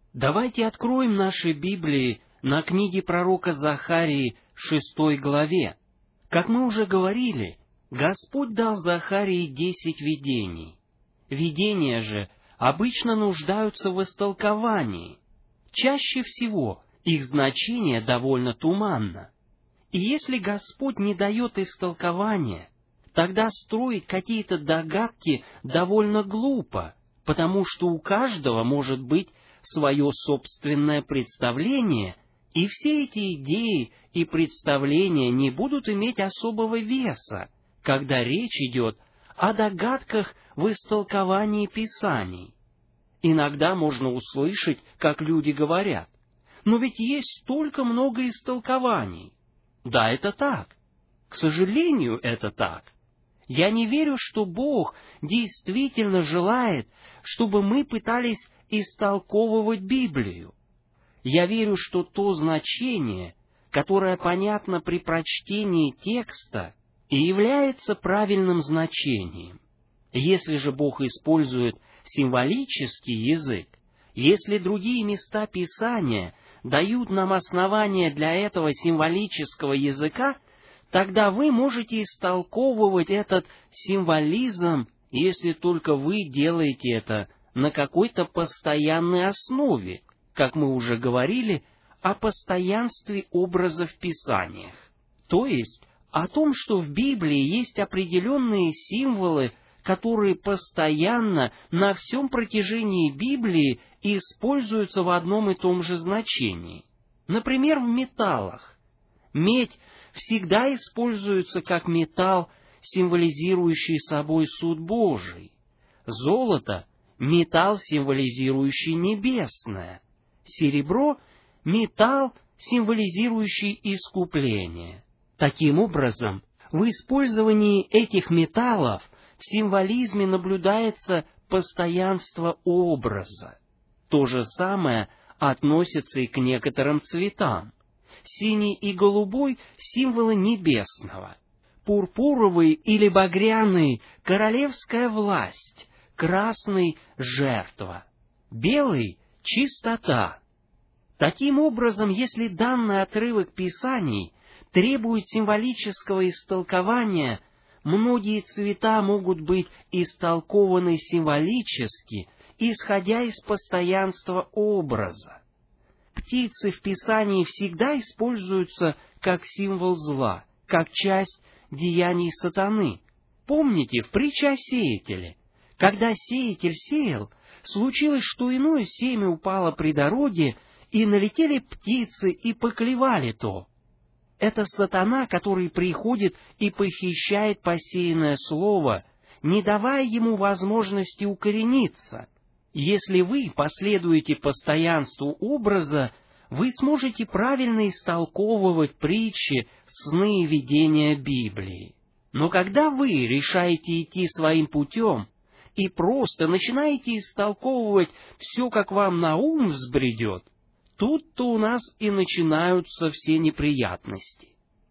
Давайте откроем наши Библии на книге пророка Захарии, 6 главе. Как мы уже говорили, Господь дал Захарии 10 видений. Видения же обычно нуждаются в истолковании. Чаще всего их значение довольно туманно. И если Господь не дает истолкования, тогда строить какие-то догадки довольно глупо, потому что у каждого может быть свое собственное представление, и все эти идеи и представления не будут иметь особого веса, когда речь идет о догадках в истолковании Писаний. Иногда можно услышать, как люди говорят: «Но ведь есть столько много истолкований». Да, это так. К сожалению, это так. Я не верю, что Бог действительно желает, чтобы мы пытались истолковывать Библию. Я верю, что то значение, которое понятно при прочтении текста, и является правильным значением. Если же Бог использует символический язык, если другие места Писания дают нам основания для этого символического языка, тогда вы можете истолковывать этот символизм, если только вы делаете это на какой-то постоянной основе, как мы уже говорили о постоянстве образа в Писаниях. То есть о том, что в Библии есть определенные символы, которые постоянно на всем протяжении Библии используются в одном и том же значении. Например, в металлах. Медь всегда используется как металл, символизирующий собой суд Божий. Золото — металл, символизирующий небесное. Серебро — металл, символизирующий искупление. Таким образом, в использовании этих металлов в символизме наблюдается постоянство образа. То же самое относится и к некоторым цветам. Синий и голубой — символы небесного. Пурпуровый или багряный — королевская власть, красный — жертва, белый — чистота. Таким образом, если данный отрывок Писаний требует символического истолкования, многие цвета могут быть истолкованы символически, исходя из постоянства образа. Птицы в Писании всегда используются как символ зла, как часть деяний сатаны. Помните, в притче о сеятеле, когда сеятель сеял, случилось, что иное семя упало при дороге, и налетели птицы и поклевали то. Это сатана, который приходит и похищает посеянное слово, не давая ему возможности укорениться. Если вы последуете постоянству образа, вы сможете правильно истолковывать притчи, сны и видения Библии. Но когда вы решаете идти своим путем и просто начинаете истолковывать все, как вам на ум взбредет, тут-то у нас и начинаются все неприятности.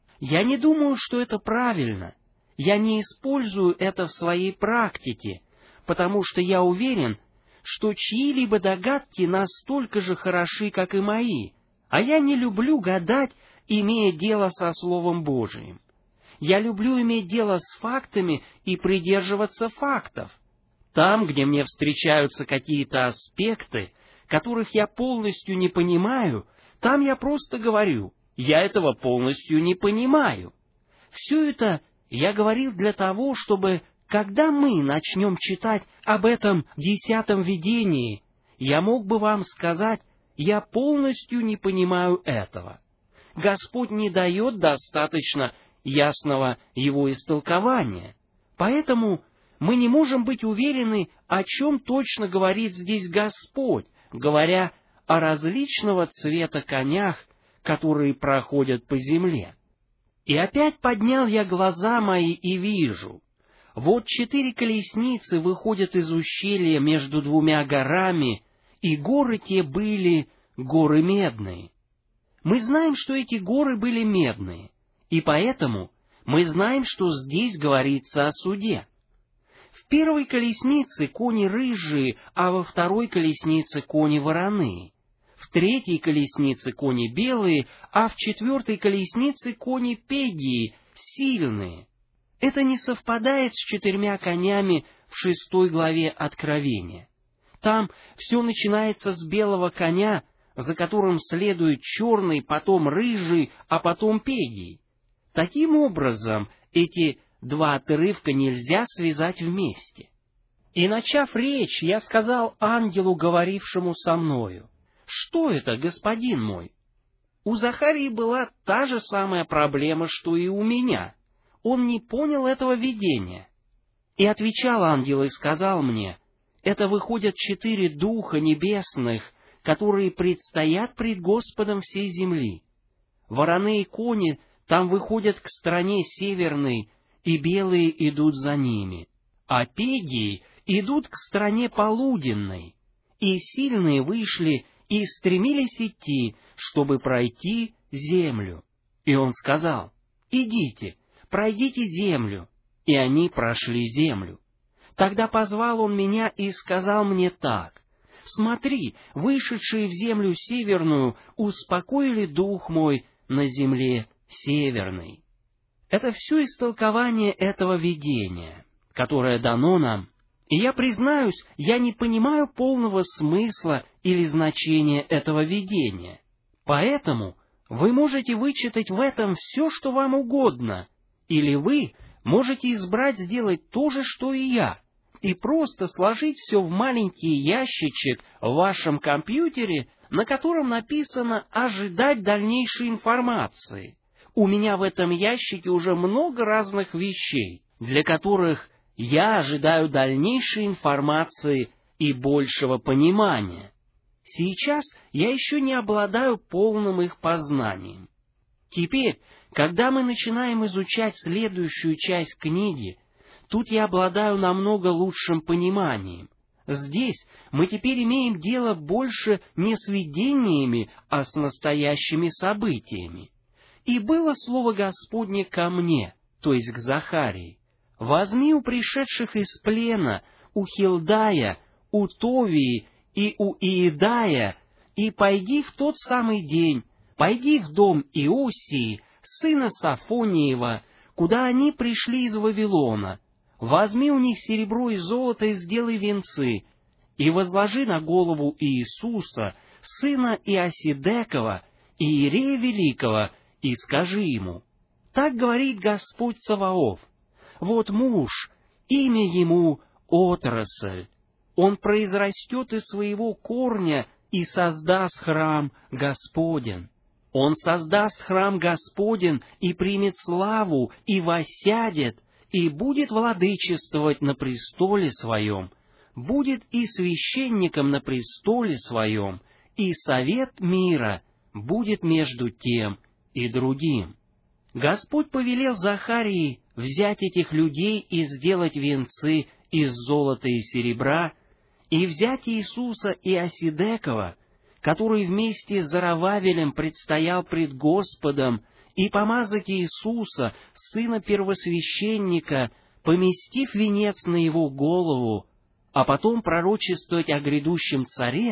Я не думаю, что это правильно. Я не использую это в своей практике, потому что я уверен, что чьи-либо догадки настолько же хороши, как и мои, а я не люблю гадать, имея дело со Словом Божиим. Я люблю иметь дело с фактами и придерживаться фактов. Там, где мне встречаются какие-то аспекты, которых я полностью не понимаю, там я просто говорю: я этого полностью не понимаю. Все это я говорил для того, чтобы, когда мы начнем читать об этом 10-м видении, я мог бы вам сказать: я полностью не понимаю этого. Господь не дает достаточно ясного его истолкования. Поэтому мы не можем быть уверены, о чем точно говорит здесь Господь, говоря о различного цвета конях, которые проходят по земле. И опять поднял я глаза мои и вижу: вот 4 колесницы выходят из ущелья между 2 горами, и горы те были горы медные. Мы знаем, что эти горы были медные, и поэтому мы знаем, что здесь говорится о суде. В первой колеснице кони рыжие, а во второй колеснице кони вороные. в третьей колеснице кони белые, а в четвертой колеснице кони пегии, сильные. Это не совпадает с 4 конями в 6 главе Откровения. Там все начинается с белого коня, за которым следует черный, потом рыжий, а потом пегий. Таким образом, эти 2 отрывка нельзя связать вместе. И, начав речь, я сказал ангелу, говорившему со мною: «Что это, господин мой?» У Захарии была та же самая проблема, что и у меня. Он не понял этого видения. И отвечал ангел и сказал мне: «Это выходят 4 духа небесных, которые предстоят пред Господом всей земли. Вороные кони там выходят к стране северной, и белые идут за ними, а пегии идут к стране полуденной, и сильные вышли и стремились идти, чтобы пройти землю». И он сказал: «Идите, пройдите землю». И они прошли землю. Тогда позвал он меня и сказал мне так: «Смотри, вышедшие в землю северную успокоили дух мой на земле северной». Это все истолкование этого видения, которое дано нам, и я признаюсь, я не понимаю полного смысла или значения этого видения. Поэтому вы можете вычитать в этом все, что вам угодно, или вы можете избрать сделать то же, что и я, и просто сложить все в маленький ящичек в вашем компьютере, на котором написано «Ожидать дальнейшей информации». У меня в этом ящике уже много разных вещей, для которых я ожидаю дальнейшей информации и большего понимания. Сейчас я еще не обладаю полным их познанием. Теперь, когда мы начинаем изучать следующую часть книги, тут я обладаю намного лучшим пониманием. Здесь мы теперь имеем дело больше не с видениями, а с настоящими событиями. «И было слово Господне ко мне», то есть к Захарии: «Возьми у пришедших из плена, у Хилдая, у Товии и у Иедая, и пойди в тот самый день, пойди в дом Иосии, сына Сафониева, куда они пришли из Вавилона. Возьми у них серебро и золото и сделай венцы, и возложи на голову Иисуса, сына Иосидекова, иерея великого, и скажи ему: так говорит Господь Саваоф, вот муж, имя ему Отрасль, он произрастет из своего корня и создаст храм Господен. Он создаст храм Господен и примет славу, и воссядет, и будет владычествовать на престоле своем, будет и священником на престоле своем, и совет мира будет между тем и другим». Господь повелел Захарии взять этих людей и сделать венцы из золота и серебра, и взять Иисуса Иосидекова, который вместе с Зарававелем предстоял пред Господом, и помазать Иисуса, сына первосвященника, поместив венец на его голову, а потом пророчествовать о грядущем царе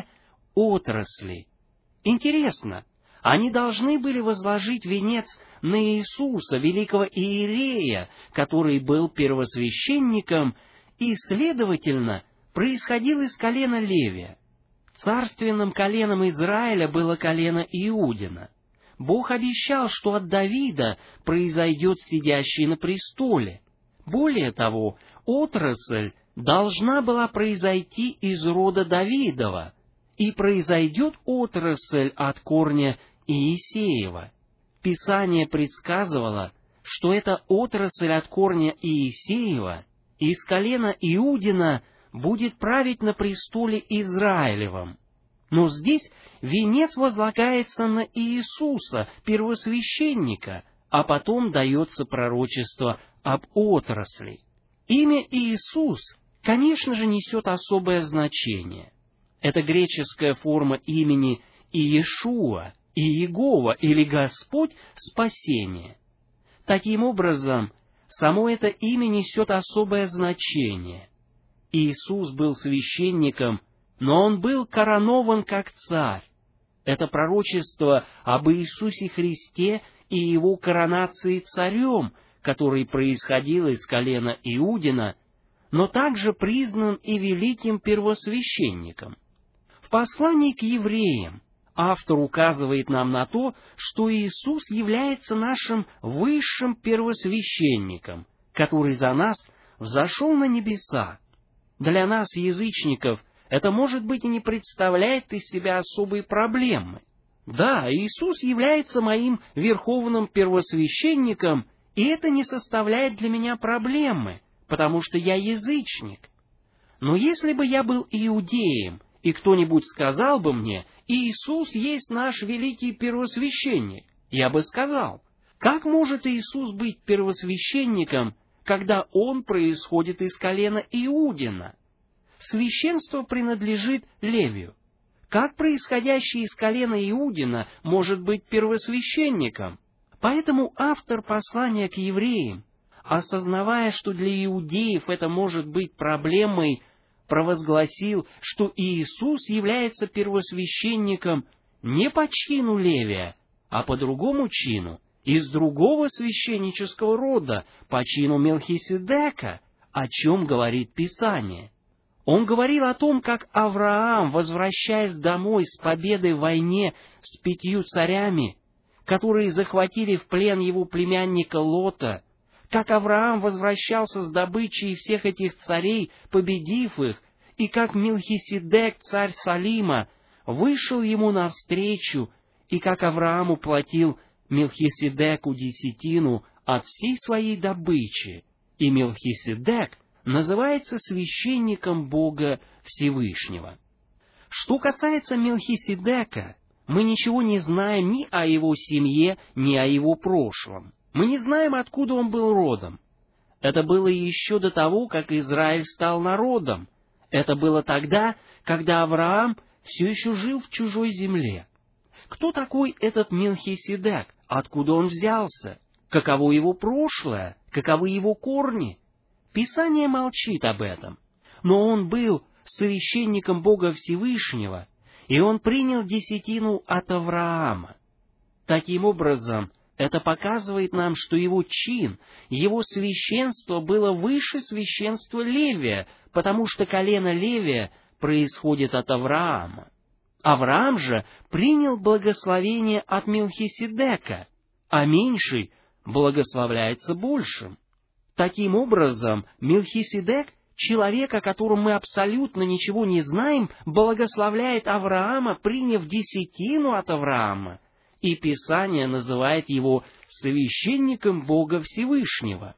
Отрасли. Интересно, они должны были возложить венец на Иисуса, великого иерея, который был первосвященником и, следовательно, происходил из колена Левия. Царственным коленом Израиля было колено Иудина. Бог обещал, что от Давида произойдет сидящий на престоле. Более того, отрасль должна была произойти из рода Давидова, и произойдет отрасль от корня Иисеева. Писание предсказывало, что эта отрасль от корня Иисеева из колена Иудина будет править на престоле Израилевом. Но здесь венец возлагается на Иисуса, первосвященника, а потом дается пророчество об отрасли. Имя Иисус, конечно же, несет особое значение. Это греческая форма имени Иешуа, Иегова или Господь спасение. Таким образом, само это имя несет особое значение. Иисус был священником, но он был коронован как царь. Это пророчество об Иисусе Христе и Его коронации царем, который происходил из колена Иудина, но также признан и великим первосвященником. В послании к евреям автор указывает нам на то, что Иисус является нашим высшим первосвященником, который за нас взошел на небеса. Для нас, язычников, это, может быть, и не представляет из себя особой проблемы. Да, Иисус является моим верховным первосвященником, и это не составляет для меня проблемы, потому что я язычник. Но если бы я был иудеем, и кто-нибудь сказал бы мне: «Иисус есть наш великий первосвященник», я бы сказал: как может Иисус быть первосвященником, когда Он происходит из колена Иудина? Священство принадлежит Левию. Как происходящий из колена Иудина может быть первосвященником? Поэтому автор послания к евреям, осознавая, что для иудеев это может быть проблемой, провозгласил, что Иисус является первосвященником не по чину Левия, а по другому чину, из другого священнического рода, по чину Мелхиседека, о чем говорит Писание. Он говорил о том, как Авраам, возвращаясь домой с победой в войне с 5 царями, которые захватили в плен его племянника Лота, как Авраам возвращался с добычей всех этих царей, победив их, и как Мелхиседек, царь Салима, вышел ему навстречу, и как Авраам уплатил Мелхиседеку десятину от всей своей добычи, и Мелхиседек называется священником Бога Всевышнего. Что касается Мелхиседека, мы ничего не знаем ни о его семье, ни о его прошлом. Мы не знаем, откуда он был родом. Это было еще до того, как Израиль стал народом. Это было тогда, когда Авраам все еще жил в чужой земле. Кто такой этот Мелхиседек? Откуда он взялся? Каково его прошлое? Каковы его корни? Писание молчит об этом. Но он был священником Бога Всевышнего, и он принял десятину от Авраама. Таким образом, это показывает нам, что его чин, его священство было выше священства Левия, потому что колено Левия происходит от Авраама. Авраам же принял благословение от Мелхиседека, а меньший благословляется большим. Таким образом, Мелхиседек, человек, о котором мы абсолютно ничего не знаем, благословляет Авраама, приняв десятину от Авраама, и Писание называет его священником Бога Всевышнего.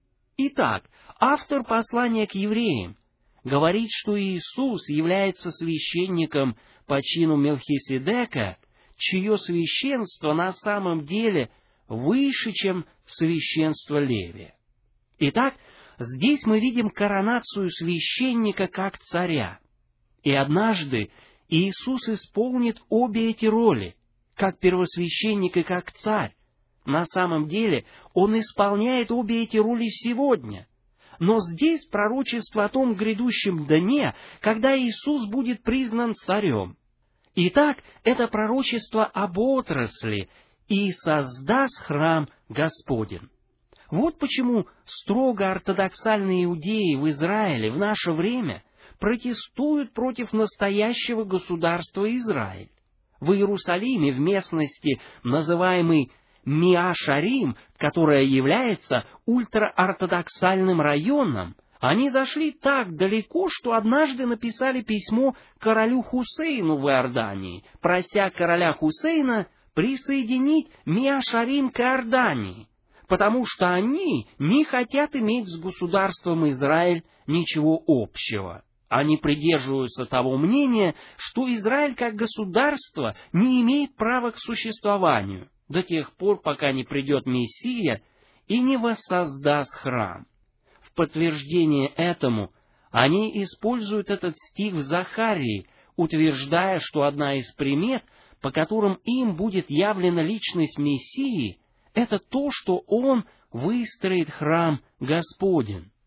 Итак, автор послания к евреям говорит, что Иисус является священником по чину Мелхиседека, чье священство на самом деле выше, чем священство Левия. Итак, здесь мы видим коронацию священника как царя. И однажды Иисус исполнит обе эти роли, как первосвященник и как царь. На самом деле Он исполняет обе эти роли сегодня. Но здесь пророчество о том грядущем дне, когда Иисус будет признан царем. Итак, это пророчество об отрасли «И создаст храм Господень». Вот почему строго ортодоксальные иудеи в Израиле в наше время протестуют против настоящего государства Израиль. В Иерусалиме, в местности, называемой Миа-Шарим, которая является ультраортодоксальным районом, они зашли так далеко, что однажды написали письмо королю Хусейну в Иордании, прося короля Хусейна присоединить Миа-Шарим к Иордании, потому что они не хотят иметь с государством Израиль ничего общего. Они придерживаются того мнения, что Израиль как государство не имеет права к существованию до тех пор, пока не придет Мессия и не воссоздаст храм. В подтверждение этому они используют этот стих в Захарии, утверждая, что одна из примет, по которым им будет явлена личность Мессии, это то, что Он выстроит храм Господень.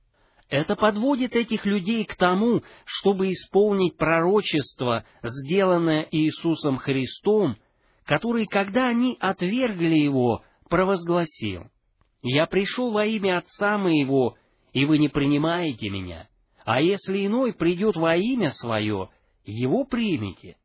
Это подводит этих людей к тому, чтобы исполнить пророчество, сделанное Иисусом Христом, который, когда они отвергли Его, провозгласил: «Я пришел во имя Отца Моего, и вы не принимаете Меня, а если иной придет во имя Свое, Его примите».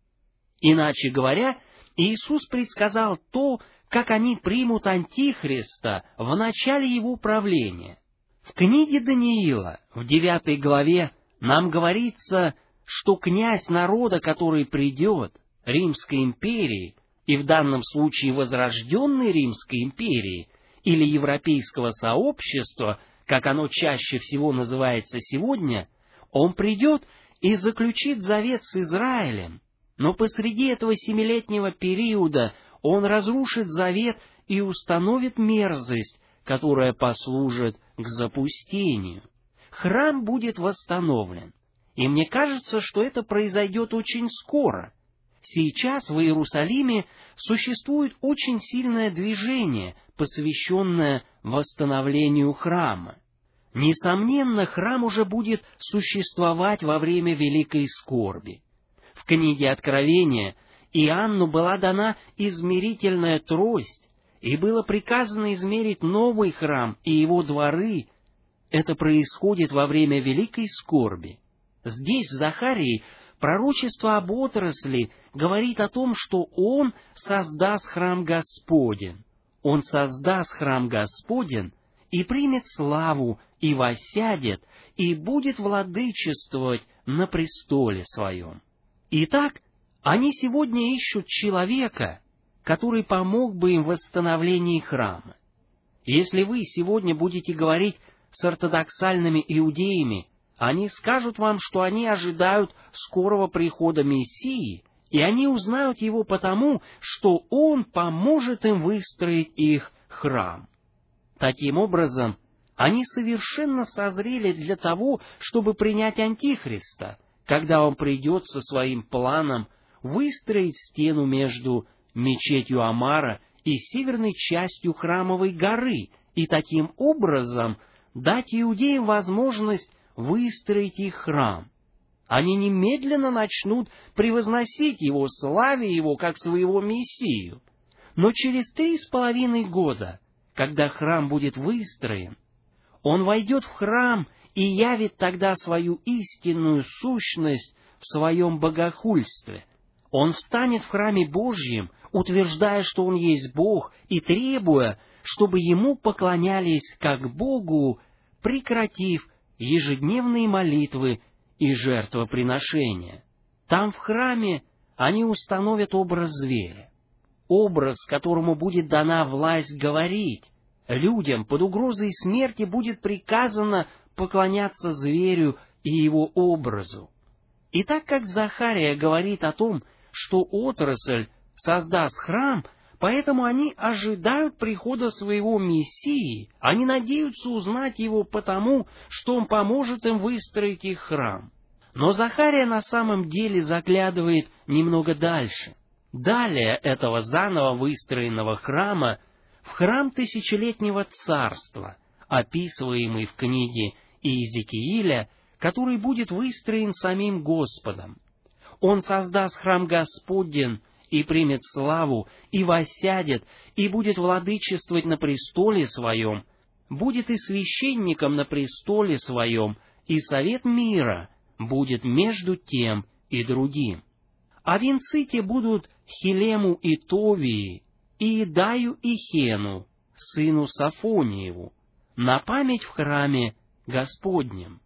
Иначе говоря, Иисус предсказал то, как они примут Антихриста в начале Его правления. В книге Даниила, в 9 главе, нам говорится, что князь народа, который придет, Римской империи, и в данном случае возрожденной Римской империи, или Европейского сообщества, как оно чаще всего называется сегодня, он придет и заключит завет с Израилем, но посреди этого 7-летнего периода он разрушит завет и установит мерзость, которая послужит к запустению. Храм будет восстановлен, и мне кажется, что это произойдет очень скоро. Сейчас в Иерусалиме существует очень сильное движение, посвященное восстановлению храма. Несомненно, храм уже будет существовать во время великой скорби. В книге Откровения Иоанну была дана измерительная трость, и было приказано измерить новый храм и его дворы. Это происходит во время великой скорби. Здесь, в Захарии, пророчество об отрасли говорит о том, что он создаст храм Господень. Он создаст храм Господень и примет славу, и воссядет, и будет владычествовать на престоле своем. Итак, они сегодня ищут человека, который помог бы им в восстановлении храма. Если вы сегодня будете говорить с ортодоксальными иудеями, они скажут вам, что они ожидают скорого прихода Мессии, и они узнают его потому, что он поможет им выстроить их храм. Таким образом, они совершенно созрели для того, чтобы принять Антихриста, когда он придет со своим планом выстроить стену между мечетью Амара и северной частью Храмовой горы, и таким образом дать иудеям возможность выстроить их храм. Они немедленно начнут превозносить его, славя его как своего Мессию. Но через 3,5 года, когда храм будет выстроен, он войдет в храм и явит тогда свою истинную сущность в своем богохульстве. Он встанет в храме Божьем, утверждая, что он есть Бог, и требуя, чтобы ему поклонялись как Богу, прекратив ежедневные молитвы и жертвоприношения. Там в храме они установят образ зверя, образ, которому будет дана власть говорить. Людям под угрозой смерти будет приказано поклоняться зверю и его образу. И так как Захария говорит о том, что отрасль создаст храм, поэтому они ожидают прихода своего Мессии, они надеются узнать его потому, что он поможет им выстроить их храм. Но Захария на самом деле заглядывает немного дальше. Далее этого заново выстроенного храма в храм тысячелетнего царства, описываемый в книге Иезекииля, который будет выстроен самим Господом. Он создаст храм Господень и примет славу, и воссядет, и будет владычествовать на престоле своем, будет и священником на престоле своем, и совет мира будет между тем и другим. А венцы те будут Хилему и Товии, и Идаю и Хену, сыну Сафониеву, на память в храме Господнем.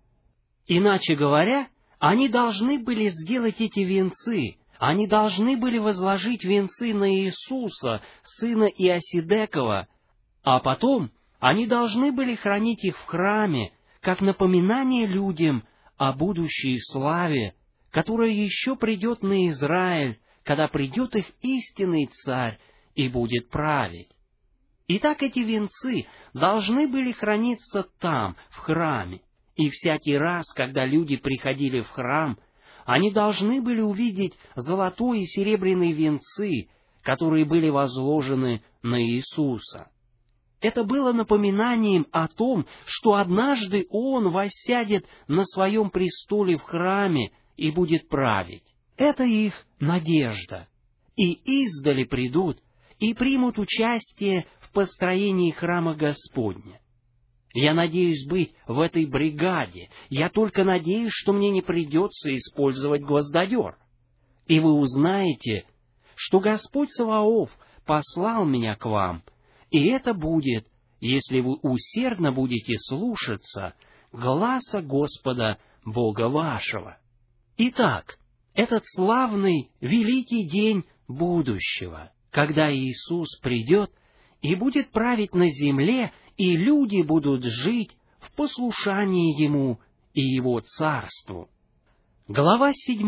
Иначе говоря, они должны были сделать эти венцы, они должны были возложить венцы на Иисуса, сына Иосидекова, а потом они должны были хранить их в храме, как напоминание людям о будущей славе, которая еще придет на Израиль, когда придет их истинный царь и будет править. Итак, эти венцы должны были храниться там, в храме, и всякий раз, когда люди приходили в храм, они должны были увидеть золотой и серебряные венцы, которые были возложены на Иисуса. Это было напоминанием о том, что однажды Он воссядет на Своем престоле в храме и будет править. Это их надежда. И издали придут и примут участие в построении храма Господня. Я надеюсь быть в этой бригаде. Я только надеюсь, что мне не придется использовать гвоздодер. И вы узнаете, что Господь Саваоф послал меня к вам, и это будет, если вы усердно будете слушаться гласа Господа Бога вашего. Итак, этот славный, великий день будущего, когда Иисус придет и будет править на земле, и люди будут жить в послушании Ему и Его Царству. Глава 7.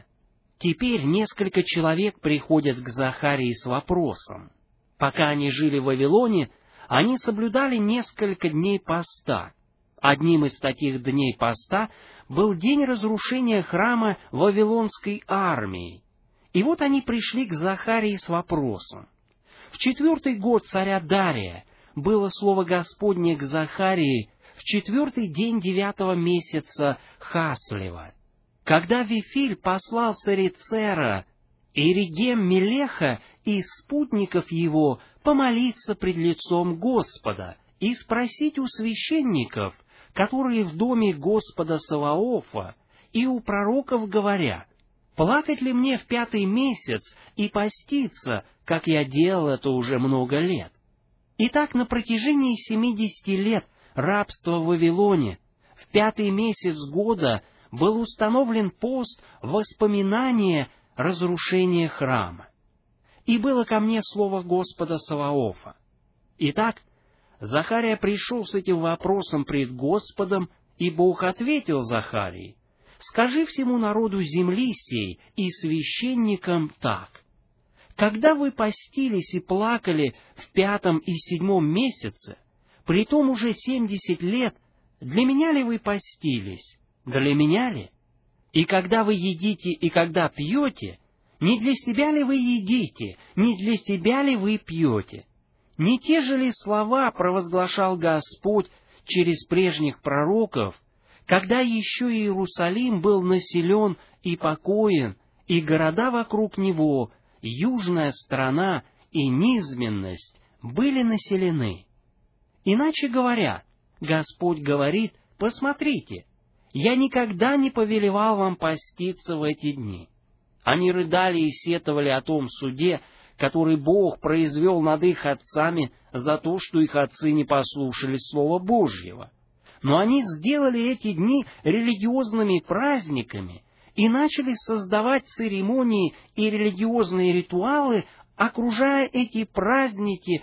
Теперь несколько человек приходят к Захарии с вопросом. Пока они жили в Вавилоне, они соблюдали несколько дней поста. Одним из таких дней поста был день разрушения храма Вавилонской армии. И вот они пришли к Захарии с вопросом. В 4-й год царя Дария было слово Господне к Захарии в 4-й день 9-го месяца Хаслева, когда Вифиль послал Сарицера и Регем Мелеха и спутников его помолиться пред лицом Господа и спросить у священников, которые в доме Господа Саваофа, и у пророков говоря: «Плакать ли мне в 5-й месяц и поститься, как я делал это уже много лет?» Итак, на протяжении 70 лет рабства в Вавилоне в 5-й месяц года был установлен пост воспоминания разрушения храма. И было ко мне слово Господа Саваофа. Итак, Захария пришел с этим вопросом пред Господом, и Бог ответил Захарии: «Скажи всему народу земли сей и священникам так: когда вы постились и плакали в 5-м и 7-м месяце, притом уже 70 лет, для меня ли вы постились? Для меня ли? И когда вы едите и когда пьете, не для себя ли вы едите, не для себя ли вы пьете? Не те же ли слова провозглашал Господь через прежних пророков, когда еще Иерусалим был населен и покоен, и города вокруг него, южная сторона и низменность были населены? Иначе говоря, Господь говорит: посмотрите, я никогда не повелевал вам поститься в эти дни. Они рыдали и сетовали о том суде, который Бог произвел над их отцами за то, что их отцы не послушались Слова Божьего. Но они сделали эти дни религиозными праздниками и начали создавать церемонии и религиозные ритуалы, окружая эти праздники,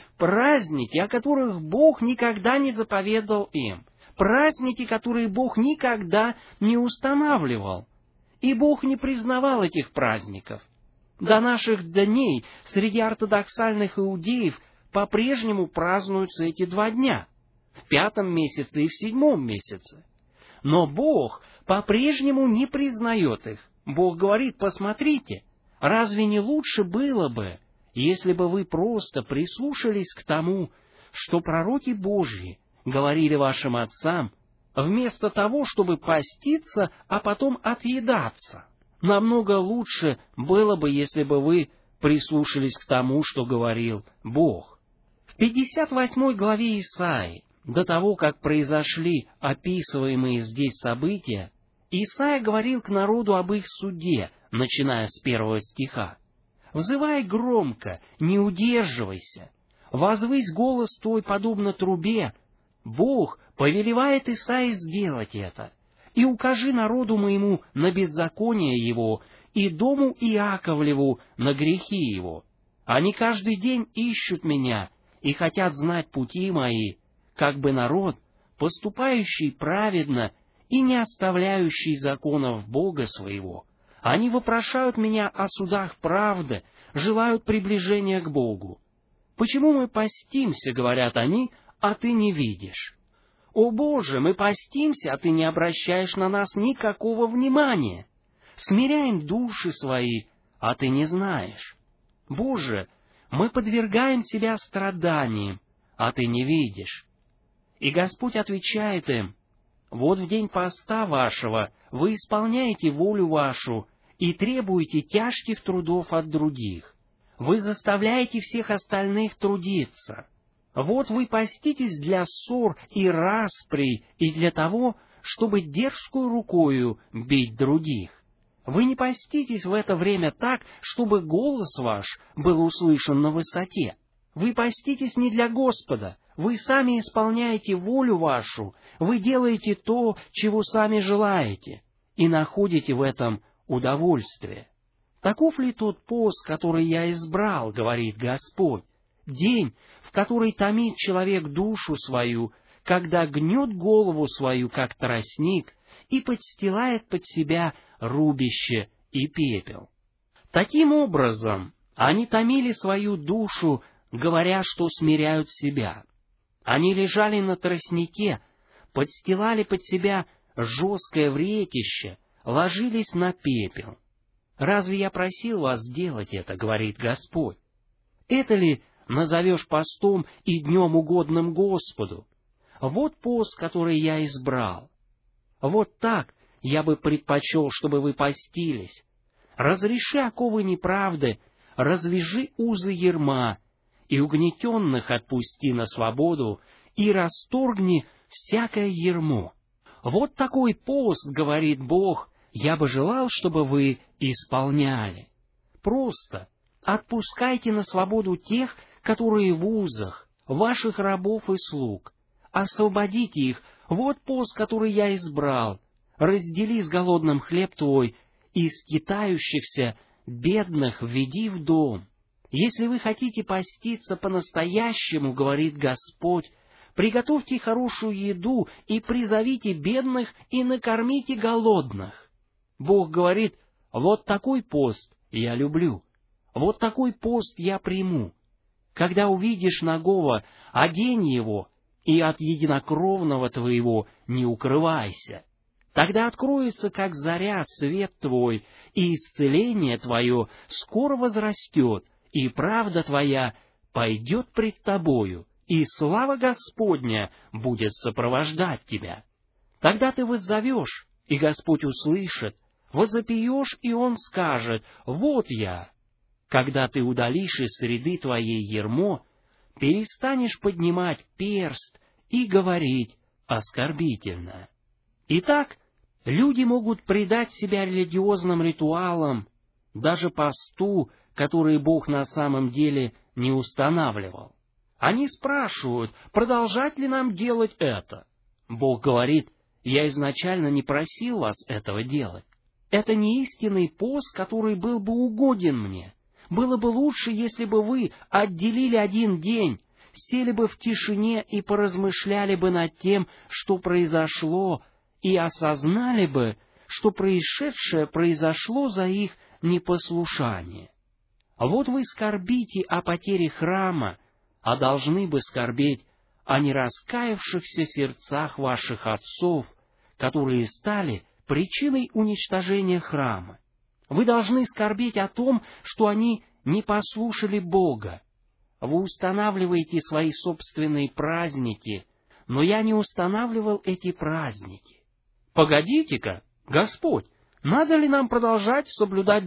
о которых Бог никогда не заповедал им, праздники, которые Бог никогда не устанавливал. И Бог не признавал этих праздников. До наших дней среди ортодоксальных иудеев по-прежнему празднуются эти 2 дня, в 5-м месяце и в 7-м месяце. Но Бог по-прежнему не признает их. Бог говорит: посмотрите, разве не лучше было бы, если бы вы просто прислушались к тому, что пророки Божьи говорили вашим отцам, вместо того, чтобы поститься, а потом отъедаться? Намного лучше было бы, если бы вы прислушались к тому, что говорил Бог. В 58 главе Исаии, до того, как произошли описываемые здесь события, Исаия говорил к народу об их суде, начиная с 1 стиха. «Взывай громко, не удерживайся, возвысь голос твой подобно трубе. Бог повелевает Исаии сделать это. И укажи народу моему на беззаконие его, и дому Иаковлеву на грехи его. Они каждый день ищут меня и хотят знать пути мои, как бы народ, поступающий праведно и не оставляющий законов Бога своего. Они вопрошают меня о судах правды, желают приближения к Богу. Почему мы постимся, говорят они, а ты не видишь? О Боже, мы постимся, а ты не обращаешь на нас никакого внимания. Смиряем души свои, а ты не знаешь. Боже, мы подвергаем себя страданиям, а ты не видишь». И Господь отвечает им: «Вот в день поста вашего вы исполняете волю вашу и требуете тяжких трудов от других. Вы заставляете всех остальных трудиться. Вот вы поститесь для ссор и распри и для того, чтобы дерзкую рукою бить других. Вы не поститесь в это время так, чтобы голос ваш был услышан на высоте. Вы поститесь не для Господа, вы сами исполняете волю вашу, вы делаете то, чего сами желаете, и находите в этом удовольствие. Таков ли тот пост, который я избрал, говорит Господь, день, в который томит человек душу свою, когда гнет голову свою, как тростник, и подстилает под себя рубище и пепел». Таким образом, они томили свою душу, говоря, что смиряют себя. Они лежали на тростнике, подстилали под себя жесткое вретище, ложились на пепел. «Разве я просил вас делать это, — говорит Господь? Это ли назовешь постом и днем угодным Господу? Вот пост, который я избрал. Вот так я бы предпочел, чтобы вы постились. Разреши оковы неправды, развяжи узы ярма, и угнетенных отпусти на свободу, и расторгни всякое ярмо. Вот такой пост, говорит Бог, я бы желал, чтобы вы исполняли. Просто отпускайте на свободу тех, которые в узах, ваших рабов и слуг. Освободите их, вот пост, который я избрал. Раздели с голодным хлеб твой, и скитающихся бедных введи в дом. Если вы хотите поститься по-настоящему, говорит Господь, приготовьте хорошую еду и призовите бедных и накормите голодных. Бог говорит: вот такой пост я люблю, вот такой пост я приму. Когда увидишь нагого, одень его, и от единокровного твоего не укрывайся. Тогда откроется, как заря, свет твой, и исцеление твое скоро возрастет, и правда твоя пойдет пред тобою, и слава Господня будет сопровождать тебя. Тогда ты воззовешь, и Господь услышит, возопьешь, и Он скажет: вот я. Когда ты удалишь из среды твоей ярмо, перестанешь поднимать перст и говорить оскорбительно. Итак, люди могут предать себя религиозным ритуалам, даже посту, который Бог на самом деле не устанавливал. Они спрашивают, продолжать ли нам делать это. Бог говорит: я изначально не просил вас этого делать. Это не истинный пост, который был бы угоден мне. Было бы лучше, если бы вы отделили один день, сели бы в тишине и поразмышляли бы над тем, что произошло, и осознали бы, что происшедшее произошло за их непослушание. Вот вы скорбите о потере храма, а должны бы скорбеть о нераскаявшихся сердцах ваших отцов, которые стали причиной уничтожения храма. Вы должны скорбеть о том, что они не послушали Бога. Вы устанавливаете свои собственные праздники, но я не устанавливал эти праздники. Погодите-ка, Господь, надо ли нам продолжать соблюдать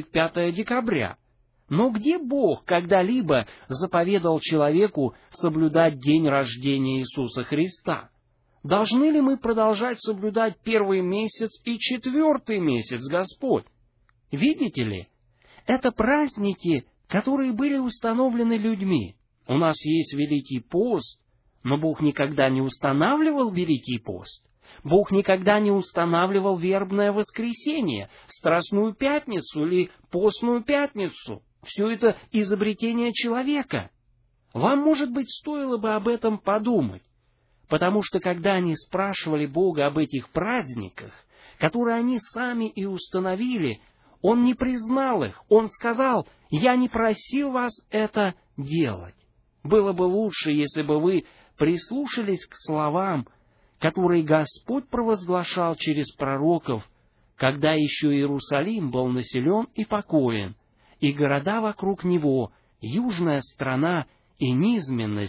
25 декабря? Но где Бог когда-либо заповедал человеку соблюдать день рождения Иисуса Христа? Должны ли мы продолжать соблюдать 1 месяц и 4 месяц, Господь? Видите ли, это праздники, которые были установлены людьми. У нас есть Великий пост, но Бог никогда не устанавливал Великий пост. Бог никогда не устанавливал вербное воскресенье, Страстную пятницу или постную пятницу. Все это изобретение человека. Вам, может быть, стоило бы об этом подумать, потому что когда они спрашивали Бога об этих праздниках, которые они сами и установили, Он не признал их. Он сказал: «Я не просил вас это делать». Было бы лучше, если бы вы прислушались к словам, которые Господь провозглашал через пророков, когда еще Иерусалим был населен и покоен, и города вокруг него, южная страна и низменность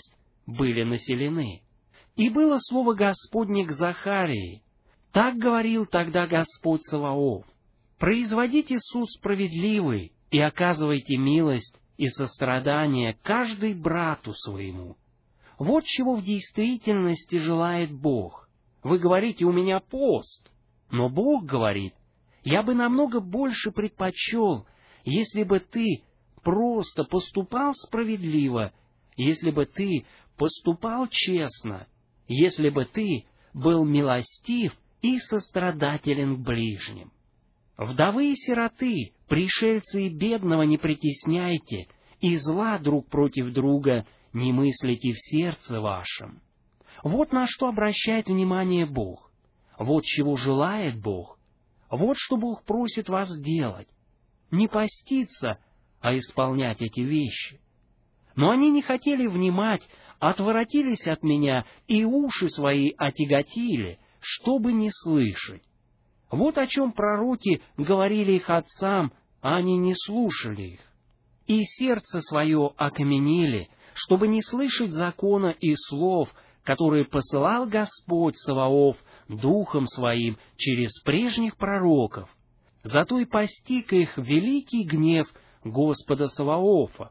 были населены. И было слово Господне к Захарии. Так говорил тогда Господь Саваоф: производите суд справедливый и оказывайте милость и сострадание каждый брату своему. Вот чего в действительности желает Бог. Вы говорите: у меня пост. Но Бог говорит: я бы намного больше предпочел, если бы ты просто поступал справедливо, если бы ты поступал честно, если бы ты был милостив и сострадателен к ближним. Вдовы и сироты, пришельцы и бедного не притесняйте, и зла друг против друга не мыслите в сердце вашем. Вот на что обращает внимание Бог, вот чего желает Бог, вот что Бог просит вас делать. Не поститься, а исполнять эти вещи. Но они не хотели внимать, отворотились от меня и уши свои отяготили, чтобы не слышать. Вот о чем пророки говорили их отцам, а они не слушали их. И сердце свое окаменили, чтобы не слышать закона и слов, которые посылал Господь Саваоф Духом Своим через прежних пророков. Зато и постиг их великий гнев Господа Саваофа.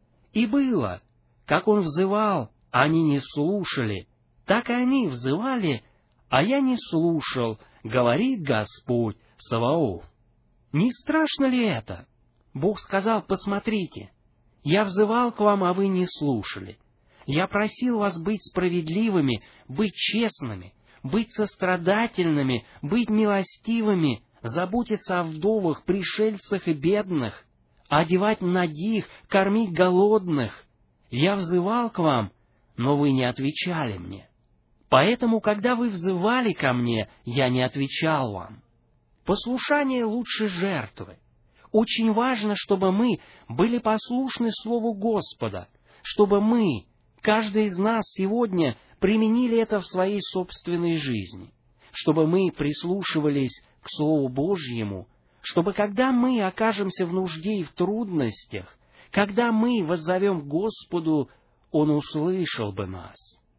И было, как он взывал, они не слушали, так и они взывали, а я не слушал, говорит Господь Саваоф. Не страшно ли это? Бог сказал: посмотрите, я взывал к вам, а вы не слушали. Я просил вас быть справедливыми, быть честными, быть сострадательными, быть милостивыми, заботиться о вдовах, пришельцах и бедных, одевать нагих, кормить голодных. Я взывал к вам, но вы не отвечали мне. Поэтому, когда вы взывали ко мне, я не отвечал вам. Послушание лучше жертвы. Очень важно, чтобы мы были послушны Слову Господа, чтобы мы, каждый из нас сегодня, применили это в своей собственной жизни, чтобы мы прислушивались к Слову Божьему, чтобы, когда мы окажемся в нужде и в трудностях, когда мы воззовем к Господу, Он услышал бы нас.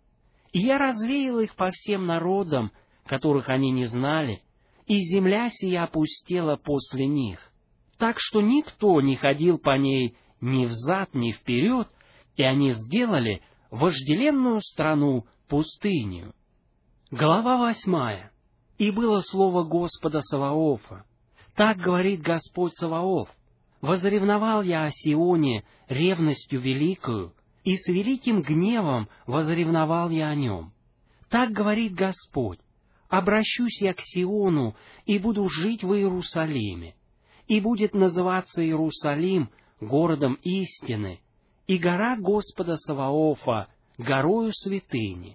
И я развеял их по всем народам, которых они не знали, и земля сия опустела после них, так что никто не ходил по ней ни взад, ни вперед, и они сделали вожделенную страну пустыню. Глава 8. И было слово Господа Саваофа. Так говорит Господь Саваоф: возревновал я о Сионе ревностью великою, и с великим гневом возревновал я о нем. Так говорит Господь: обращусь я к Сиону и буду жить в Иерусалиме, и будет называться Иерусалим городом истины, и гора Господа Саваофа горою святыни.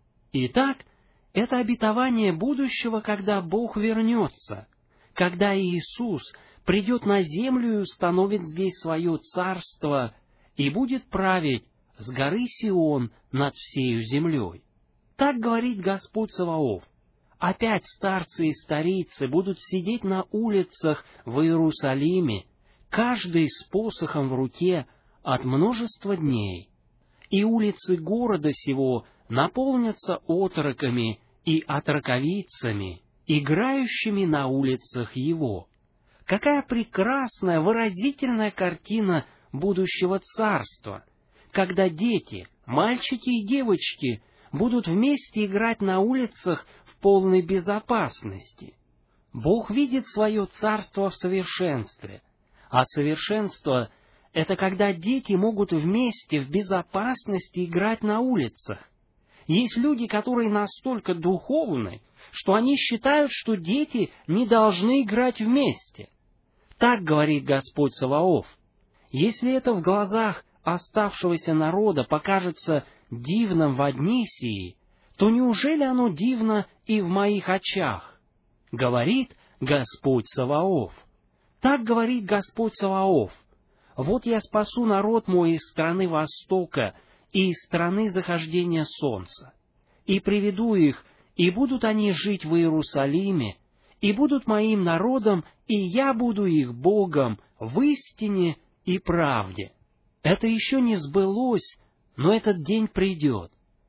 Итак, это обетование будущего, когда Бог вернется, когда Иисус придет на землю и установит здесь свое царство и будет править с горы Сион над всею землей. Так говорит Господь Саваоф: опять старцы и старицы будут сидеть на улицах в Иерусалиме, каждый с посохом в руке от множества дней. И улицы города сего наполнятся отроками и отроковицами, играющими на улицах его. Какая прекрасная, выразительная картина будущего царства, когда дети, мальчики и девочки, будут вместе играть на улицах в полной безопасности. Бог видит свое царство в совершенстве, а совершенство — это когда дети могут вместе в безопасности играть на улицах. Есть люди, которые настолько духовны, что они считают, что дети не должны играть вместе. Так говорит Господь Саваоф: если это в глазах оставшегося народа покажется дивным в дни сии, то неужели оно дивно и в моих очах? Говорит Господь Саваоф. Так говорит Господь Саваоф: вот я спасу народ мой из страны востока и из страны захождения солнца, и приведу их, и будут они жить в Иерусалиме, и будут моим народом, и я буду их Богом в истине и правде. Это еще не сбылось, но этот день придет.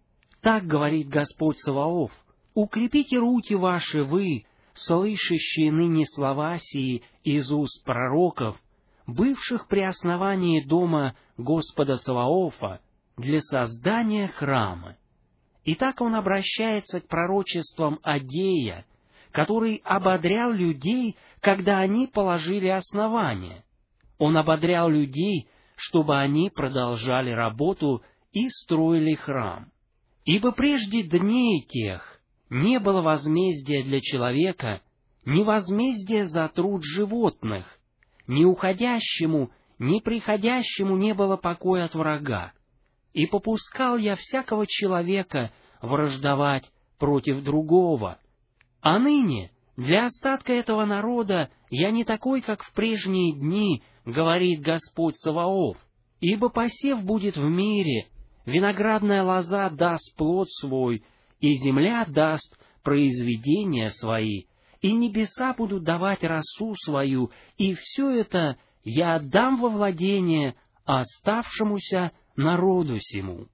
Так говорит Господь Саваоф: укрепите руки ваши вы, слышащие ныне слова сии из уст пророков, бывших при основании дома Господа Саваофа, для создания храма. И так он обращается к пророчествам Агея, который ободрял людей, когда они положили основание. Он ободрял людей, чтобы они продолжали работу и строили храм. Ибо прежде дней тех не было возмездия для человека, ни возмездия за труд животных, ни уходящему, ни приходящему не было покоя от врага. И попускал я всякого человека враждовать против другого. А ныне для остатка этого народа я не такой, как в прежние дни, говорит Господь Саваоф, ибо посев будет в мире, виноградная лоза даст плод свой, и земля даст произведения свои, и небеса будут давать росу свою, и все это я отдам во владение оставшемуся народу сему.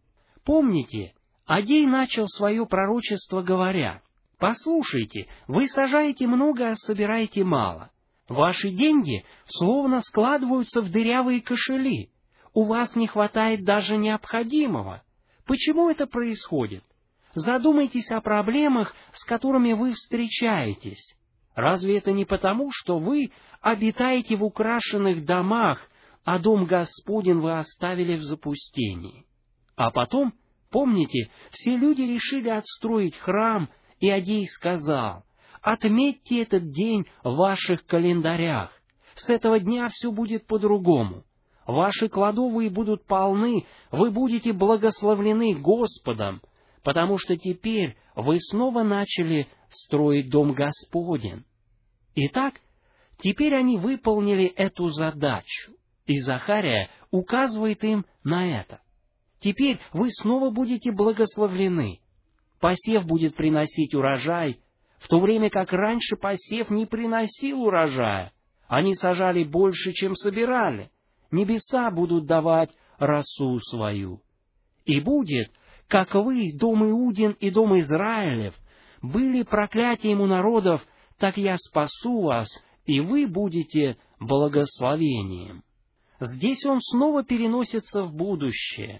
Помните, Агей начал свое пророчество, говоря: «Послушайте, вы сажаете много, а собираете мало. Ваши деньги словно складываются в дырявые кошели. У вас не хватает даже необходимого. Почему это происходит? Задумайтесь о проблемах, с которыми вы встречаетесь. Разве это не потому, что вы обитаете в украшенных домах, а дом Господень вы оставили в запустении?» А потом, помните, все люди решили отстроить храм, и Агей сказал: «Отметьте этот день в ваших календарях. С этого дня все будет по-другому. Ваши кладовые будут полны, вы будете благословлены Господом, потому что теперь вы снова начали строить дом Господень». Итак, теперь они выполнили эту задачу, и Захария указывает им на это. Теперь вы снова будете благословлены. Посев будет приносить урожай, в то время как раньше посев не приносил урожая. Они сажали больше, чем собирали. Небеса будут давать росу свою. И будет, как вы, дом Иудин и дом Израилев, были проклятием у народов, так я спасу вас, и вы будете благословением. Здесь он снова переносится в будущее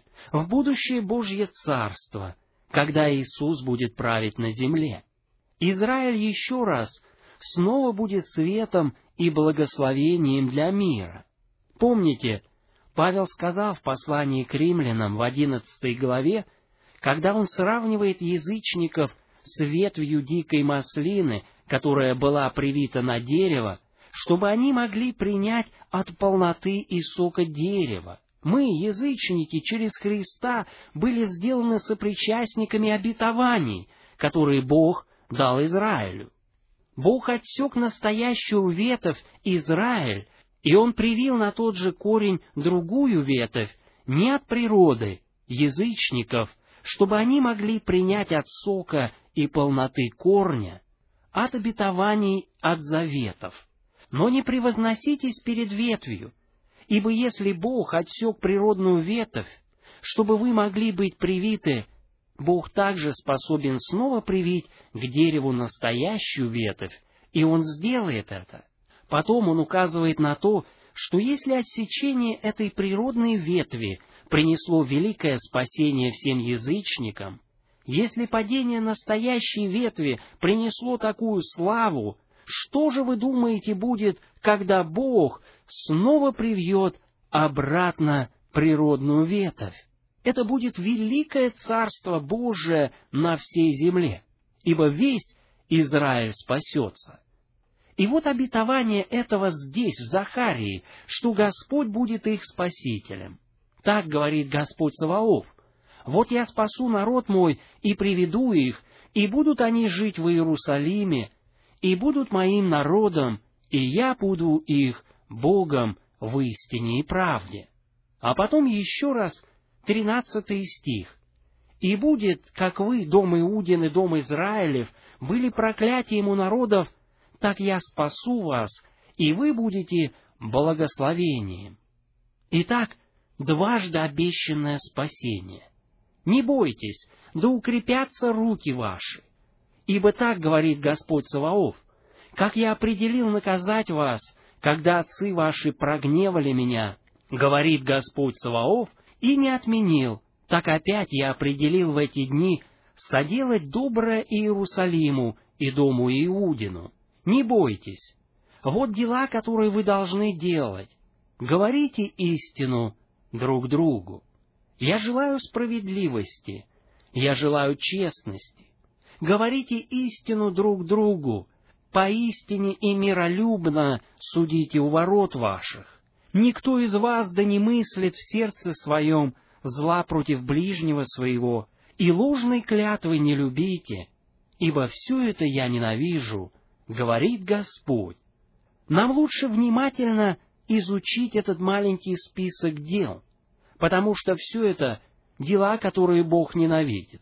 Божье Царство, когда Иисус будет править на земле. Израиль еще раз снова будет светом и благословением для мира. Помните, Павел сказал в послании к римлянам в 11 главе, когда он сравнивает язычников с ветвью дикой маслины, которая была привита на дерево, чтобы они могли принять от полноты и сока дерева. Мы, язычники, через Христа были сделаны сопричастниками обетований, которые Бог дал Израилю. Бог отсек настоящую ветвь Израиль, и Он привил на тот же корень другую ветвь, не от природы, язычников, чтобы они могли принять от сока и полноты корня, от обетований, от заветов. Но не превозноситесь перед ветвью, ибо если Бог отсек природную ветвь, чтобы вы могли быть привиты, Бог также способен снова привить к дереву настоящую ветвь, и Он сделает это. Потом Он указывает на то, что если отсечение этой природной ветви принесло великое спасение всем язычникам, если падение настоящей ветви принесло такую славу, что же вы думаете будет, когда Бог снова привьет обратно природную ветвь? Это будет великое Царство Божие на всей земле, ибо весь Израиль спасется. И вот обетование этого здесь, в Захарии, что Господь будет их спасителем. Так говорит Господь Саваоф: «Вот я спасу народ мой и приведу их, и будут они жить в Иерусалиме, и будут моим народом, и я буду их Богом в истине и правде». А потом еще раз 13 стих. «И будет, как вы, дом Иудин и дом Израилев, были проклятием у народов, так я спасу вас, и вы будете благословением». Итак, дважды обещанное спасение. Не бойтесь, да укрепятся руки ваши. Ибо так говорит Господь Саваоф: как я определил наказать вас, когда отцы ваши прогневали меня, говорит Господь Саваоф, и не отменил, так опять я определил в эти дни соделать доброе Иерусалиму и дому Иудину. Не бойтесь. Вот дела, которые вы должны делать. Говорите истину друг другу. Я желаю справедливости, я желаю честности. Говорите истину друг другу, поистине и миролюбно судите у ворот ваших. Никто из вас да не мыслит в сердце своем зла против ближнего своего, и ложной клятвы не любите, ибо все это я ненавижу, говорит Господь. Нам лучше внимательно изучить этот маленький список дел, потому что все это дела, которые Бог ненавидит.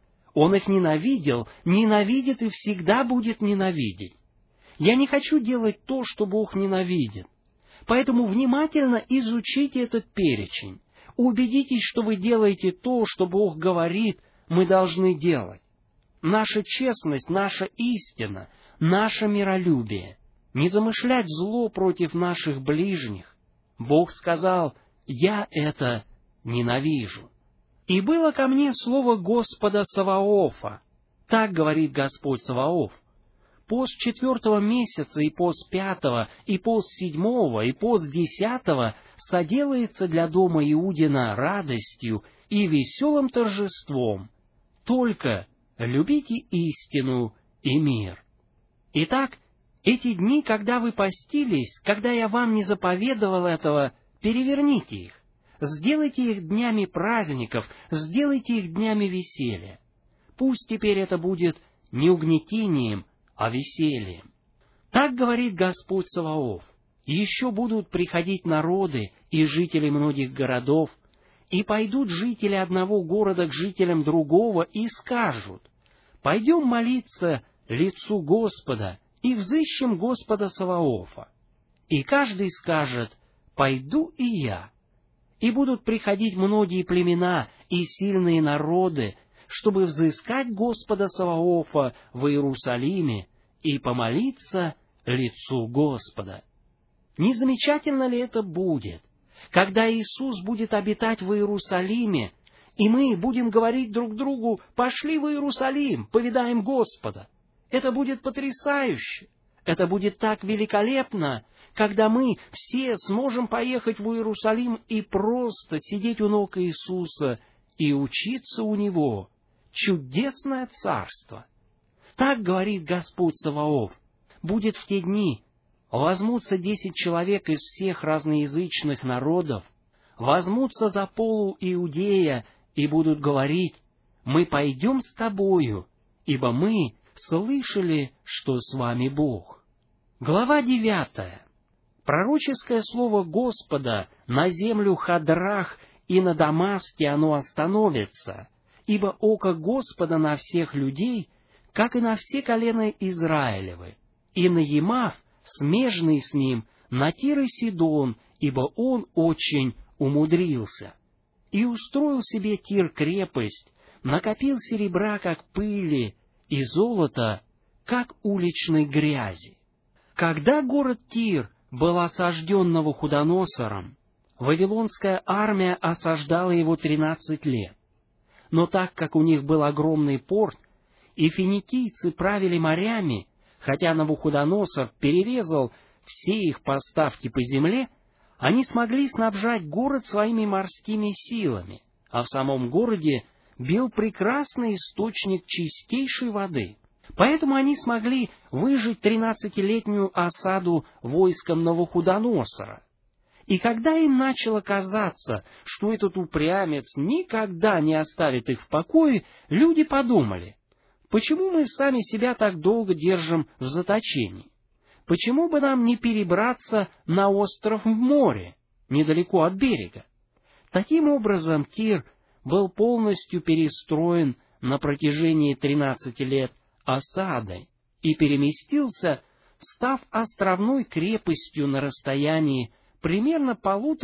Он их ненавидел, ненавидит и всегда будет ненавидеть. Я не хочу делать то, что Бог ненавидит. Поэтому внимательно изучите этот перечень. Убедитесь, что вы делаете то, что Бог говорит, мы должны делать. Наша честность, наша истина, наше миролюбие. Не замышлять зло против наших ближних. Бог сказал: «Я это ненавижу». «И было ко мне слово Господа Саваофа». Так говорит Господь Саваоф: «Пост 4 месяца, и пост 5, и пост 7, и пост 10 соделается для дома Иудина радостью и веселым торжеством. Только любите истину и мир». Итак, эти дни, когда вы постились, когда я вам не заповедовал этого, переверните их. Сделайте их днями праздников, сделайте их днями веселья. Пусть теперь это будет не угнетением, а весельем. Так говорит Господь Саваоф: еще будут приходить народы и жители многих городов, и пойдут жители одного города к жителям другого и скажут: пойдем молиться лицу Господа и взыщем Господа Саваофа. И каждый скажет: пойду и я. И будут приходить многие племена и сильные народы, чтобы взыскать Господа Саваофа в Иерусалиме и помолиться лицу Господа. Не замечательно ли это будет, когда Иисус будет обитать в Иерусалиме, и мы будем говорить друг другу: «Пошли в Иерусалим, повидаем Господа». Это будет потрясающе, это будет так великолепно, когда мы все сможем поехать в Иерусалим и просто сидеть у ног Иисуса и учиться у Него. Чудесное царство! Так говорит Господь Саваоф: будет в те дни, возьмутся 10 человек из всех разноязычных народов, возьмутся за полу Иудея и будут говорить: мы пойдем с тобою, ибо мы слышали, что с вами Бог. Глава 9. Пророческое слово Господа: на землю Хадрах и на Дамаске оно остановится, ибо око Господа на всех людей, как и на все колена Израилевы, и на Емав, смежный с ним, на Тир и Сидон, ибо он очень умудрился. И устроил себе Тир крепость, накопил серебра, как пыли, и золота, как уличной грязи. Когда город Тир был осажден Навуходоносором, вавилонская армия осаждала его 13 лет. Но так как у них был огромный порт, и финикийцы правили морями, хотя Навуходоносор перерезал все их поставки по земле, они смогли снабжать город своими морскими силами, а в самом городе бил прекрасный источник чистейшей воды. Поэтому они смогли выжить 13-летнюю осаду войском Навуходоносора. И когда им начало казаться, что этот упрямец никогда не оставит их в покое, люди подумали: почему мы сами себя так долго держим в заточении? Почему бы нам не перебраться на остров в море, недалеко от берега? Таким образом, Тир был полностью перестроен на протяжении 13 лет осадой и переместился, став островной крепостью на расстоянии примерно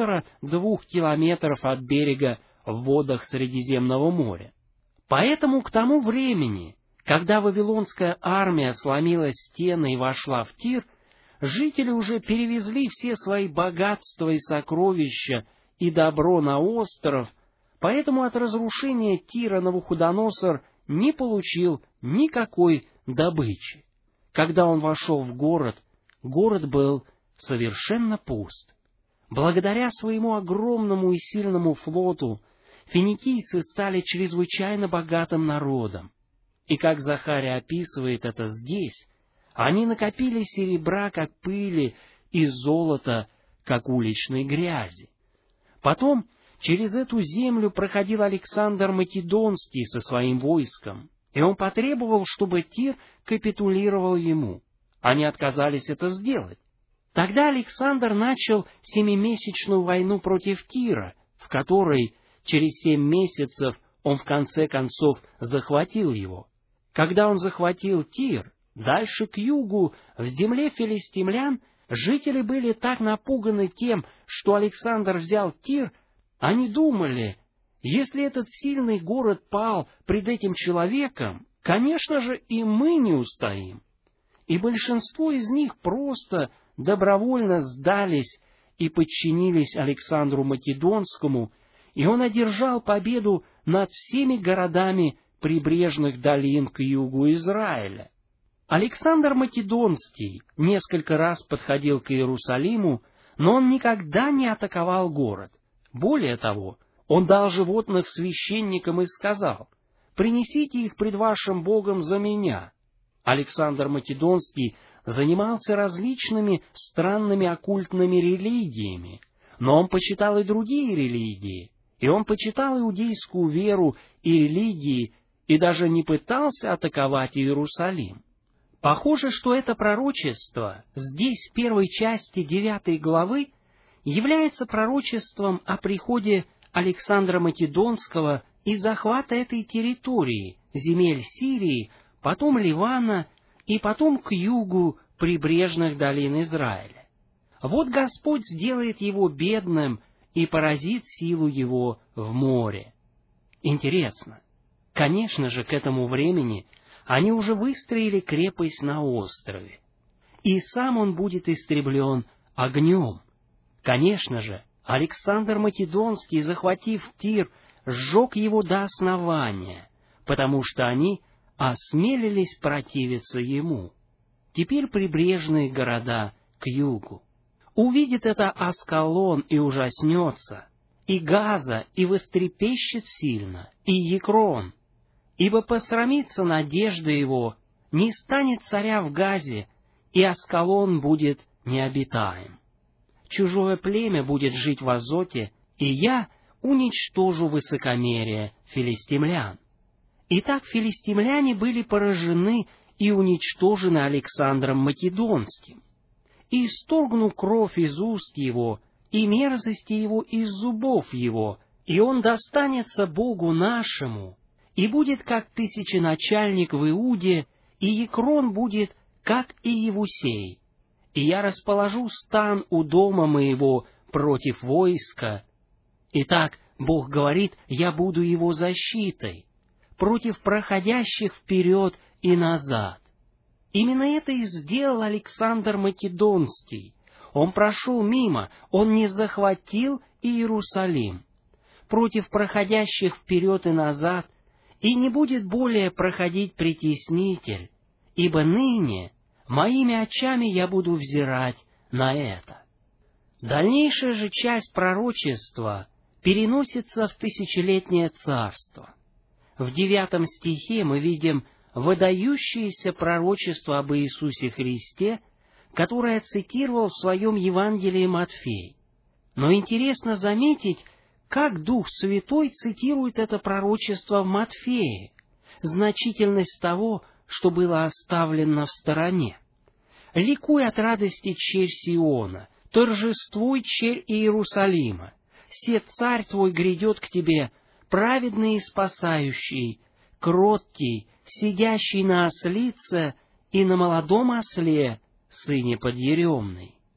1,5-2 километров от берега в водах Средиземного моря. Поэтому к тому времени, когда вавилонская армия сломила стены и вошла в Тир, жители уже перевезли все свои богатства и сокровища и добро на остров, поэтому от разрушения Тира Навуходоносор не получил никакой добычи. Когда он вошел в город, город был совершенно пуст. Благодаря своему огромному и сильному флоту финикийцы стали чрезвычайно богатым народом. И как Захария описывает это здесь, они накопили серебра, как пыли, и золота, как уличной грязи. Потом через эту землю проходил Александр Македонский со своим войском, и он потребовал, чтобы Тир капитулировал ему. Они отказались это сделать. Тогда Александр начал 7-месячную войну против Тира, в которой через 7 месяцев он в конце концов захватил его. Когда он захватил Тир, дальше к югу, в земле филистимлян, жители были так напуганы тем, что Александр взял Тир, они думали, если этот сильный город пал пред этим человеком, конечно же, и мы не устоим. И большинство из них просто добровольно сдались и подчинились Александру Македонскому, и он одержал победу над всеми городами прибрежных долин к югу Израиля. Александр Македонский несколько раз подходил к Иерусалиму, но он никогда не атаковал город. Более того, он дал животных священникам и сказал: «Принесите их пред вашим Богом за меня». Александр Македонский занимался различными странными оккультными религиями, но он почитал и другие религии, и он почитал иудейскую веру и религии, и даже не пытался атаковать Иерусалим. Похоже, что это пророчество здесь, в первой части 9 главы, является пророчеством о приходе Александра Македонского и захвата этой территории, земель Сирии, потом Ливана и потом к югу прибрежных долин Израиля. Вот Господь сделает его бедным и поразит силу его в море. Интересно, конечно же, к этому времени они уже выстроили крепость на острове, и сам он будет истреблен огнем. Конечно же, Александр Македонский, захватив Тир, сжег его до основания, потому что они осмелились противиться ему. Теперь прибрежные города к югу. Увидит это Аскалон и ужаснется, и Газа, и вострепещет сильно, и Екрон, ибо посрамится надежда его, не станет царя в Газе, и Аскалон будет необитаем. Чужое племя будет жить в Азоте, и я уничтожу высокомерие филистимлян. Итак, филистимляне были поражены и уничтожены Александром Македонским. И исторгну кровь из уст его, и мерзости его из зубов его, и он достанется Богу нашему, и будет как тысяченачальник в Иуде, и Екрон будет как и Иевусей. И я расположу стан у дома моего против войска. Итак, Бог говорит, я буду его защитой против проходящих вперед и назад. Именно это и сделал Александр Македонский. Он прошел мимо, он не захватил Иерусалим. Против проходящих вперед и назад, и не будет более проходить притеснитель, ибо ныне моими очами я буду взирать на это. Дальнейшая же часть пророчества переносится в тысячелетнее царство. В 9 стихе мы видим выдающееся пророчество об Иисусе Христе, которое цитировал в своем Евангелии Матфей. Но интересно заметить, как Дух Святой цитирует это пророчество в Матфее, значительность того, что было оставлено в стороне. «Ликуй от радости, черь Сиона, торжествуй, черь Иерусалима, се царь твой грядет к тебе, праведный и спасающий, кроткий, сидящий на ослице и на молодом осле, сыне подъеремной».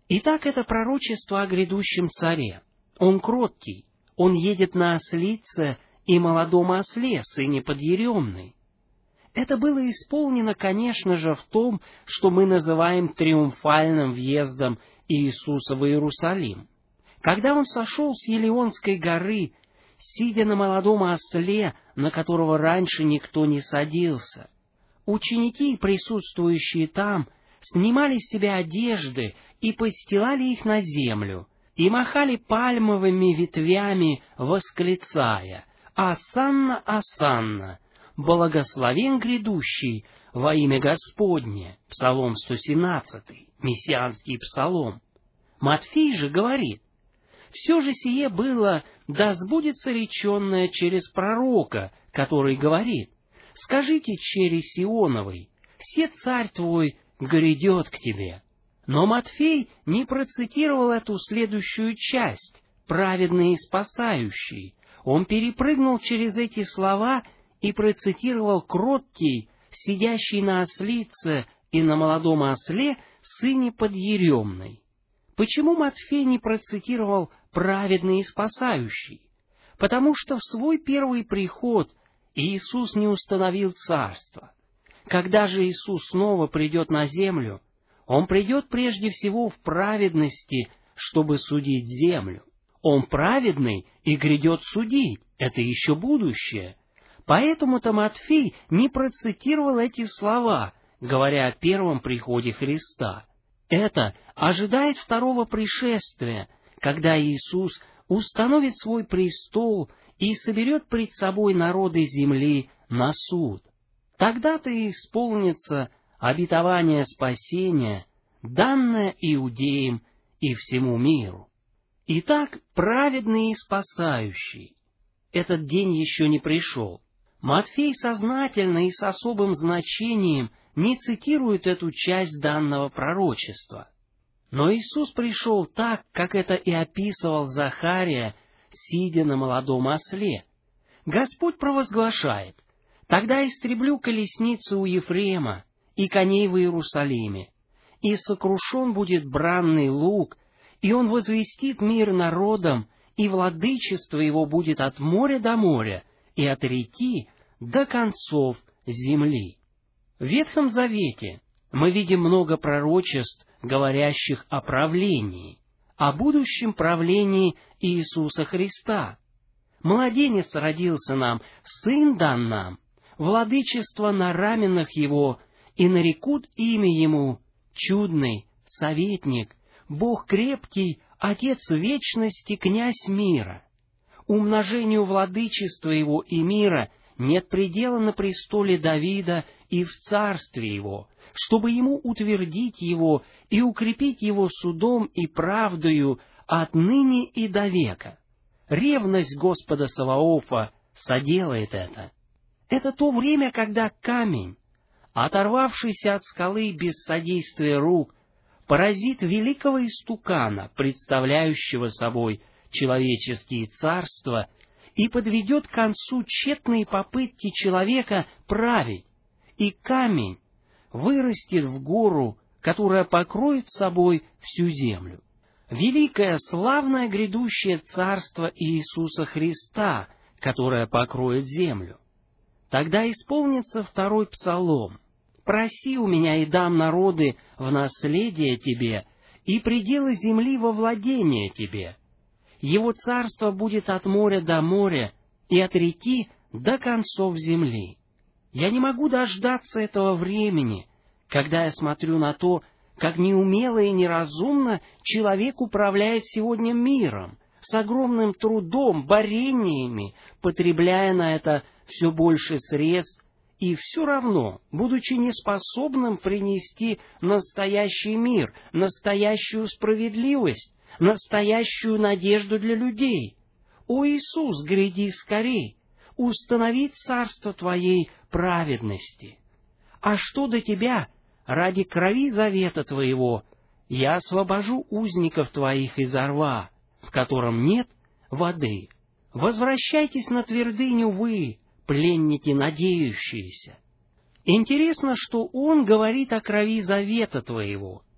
Итак, это пророчество о грядущем царе. Он кроткий, он едет на ослице и молодом осле, сыне подъеремной. Это было исполнено, конечно же, в том, что мы называем триумфальным въездом Иисуса в Иерусалим. Когда он сошел с Елеонской горы, сидя на молодом осле, на которого раньше никто не садился, ученики, присутствующие там, снимали с себя одежды и постилали их на землю, и махали пальмовыми ветвями, восклицая: «Осанна, осанна! Благословен грядущий во имя Господне». Псалом 117, мессианский псалом. Матфей же говорит: «Все же сие было, да сбудется реченное через пророка, который говорит: скажите чере Сионовой, се царь твой грядет к тебе». Но Матфей не процитировал эту следующую часть, праведный и спасающий. Он перепрыгнул через эти слова и процитировал кроткий, сидящий на ослице и на молодом осле, сыне подъеремной. Почему Матфей не процитировал праведный и спасающий? Потому что в свой первый приход Иисус не установил царство. Когда же Иисус снова придет на землю, Он придет прежде всего в праведности, чтобы судить землю. Он праведный и грядет судить, это еще будущее. Поэтому-то Матфей не процитировал эти слова, говоря о первом приходе Христа. Это ожидает второго пришествия, когда Иисус установит свой престол и соберет пред собой народы земли на суд. Тогда-то и исполнится обетование спасения, данное иудеям и всему миру. Итак, праведный и спасающий. Этот день еще не пришел. Матфей сознательно и с особым значением не цитирует эту часть данного пророчества. Но Иисус пришел так, как это и описывал Захария, сидя на молодом осле. Господь провозглашает: «Тогда истреблю колесницы у Ефрема и коней в Иерусалиме, и сокрушен будет бранный луг, и он возвестит мир народам, и владычество его будет от моря до моря, и от реки до концов земли». В Ветхом Завете мы видим много пророчеств, говорящих о правлении, о будущем правлении Иисуса Христа. Младенец родился нам, сын дан нам, владычество на раменах его, и нарекут имя ему чудный, советник, Бог крепкий, Отец вечности, князь мира. Умножению владычества его и мира нет предела на престоле Давида и в царстве его, чтобы ему утвердить его и укрепить его судом и правдою отныне и до века. Ревность Господа Саваофа соделает это. Это то время, когда камень, оторвавшийся от скалы без содействия рук, поразит великого истукана, представляющего собой человеческие царства, и подведет к концу тщетные попытки человека править, и камень вырастет в гору, которая покроет собой всю землю. Великое, славное грядущее царство Иисуса Христа, которое покроет землю. Тогда исполнится второй псалом: «Проси у меня, и дам народы в наследие тебе, и пределы земли во владение тебе. Его царство будет от моря до моря, и от реки до концов земли». Я не могу дождаться этого времени, когда я смотрю на то, как неумело и неразумно человек управляет сегодня миром, с огромным трудом, борениями, потребляя на это все больше средств, и все равно, будучи неспособным принести настоящий мир, настоящую справедливость, настоящую надежду для людей. О Иисус, гряди скорей, установи царство Твоей праведности. А что до Тебя, ради крови завета Твоего, я освобожу узников Твоих из рва, в котором нет воды. Возвращайтесь на твердыню вы, пленники надеющиеся. Интересно, что он говорит о крови завета Твоего.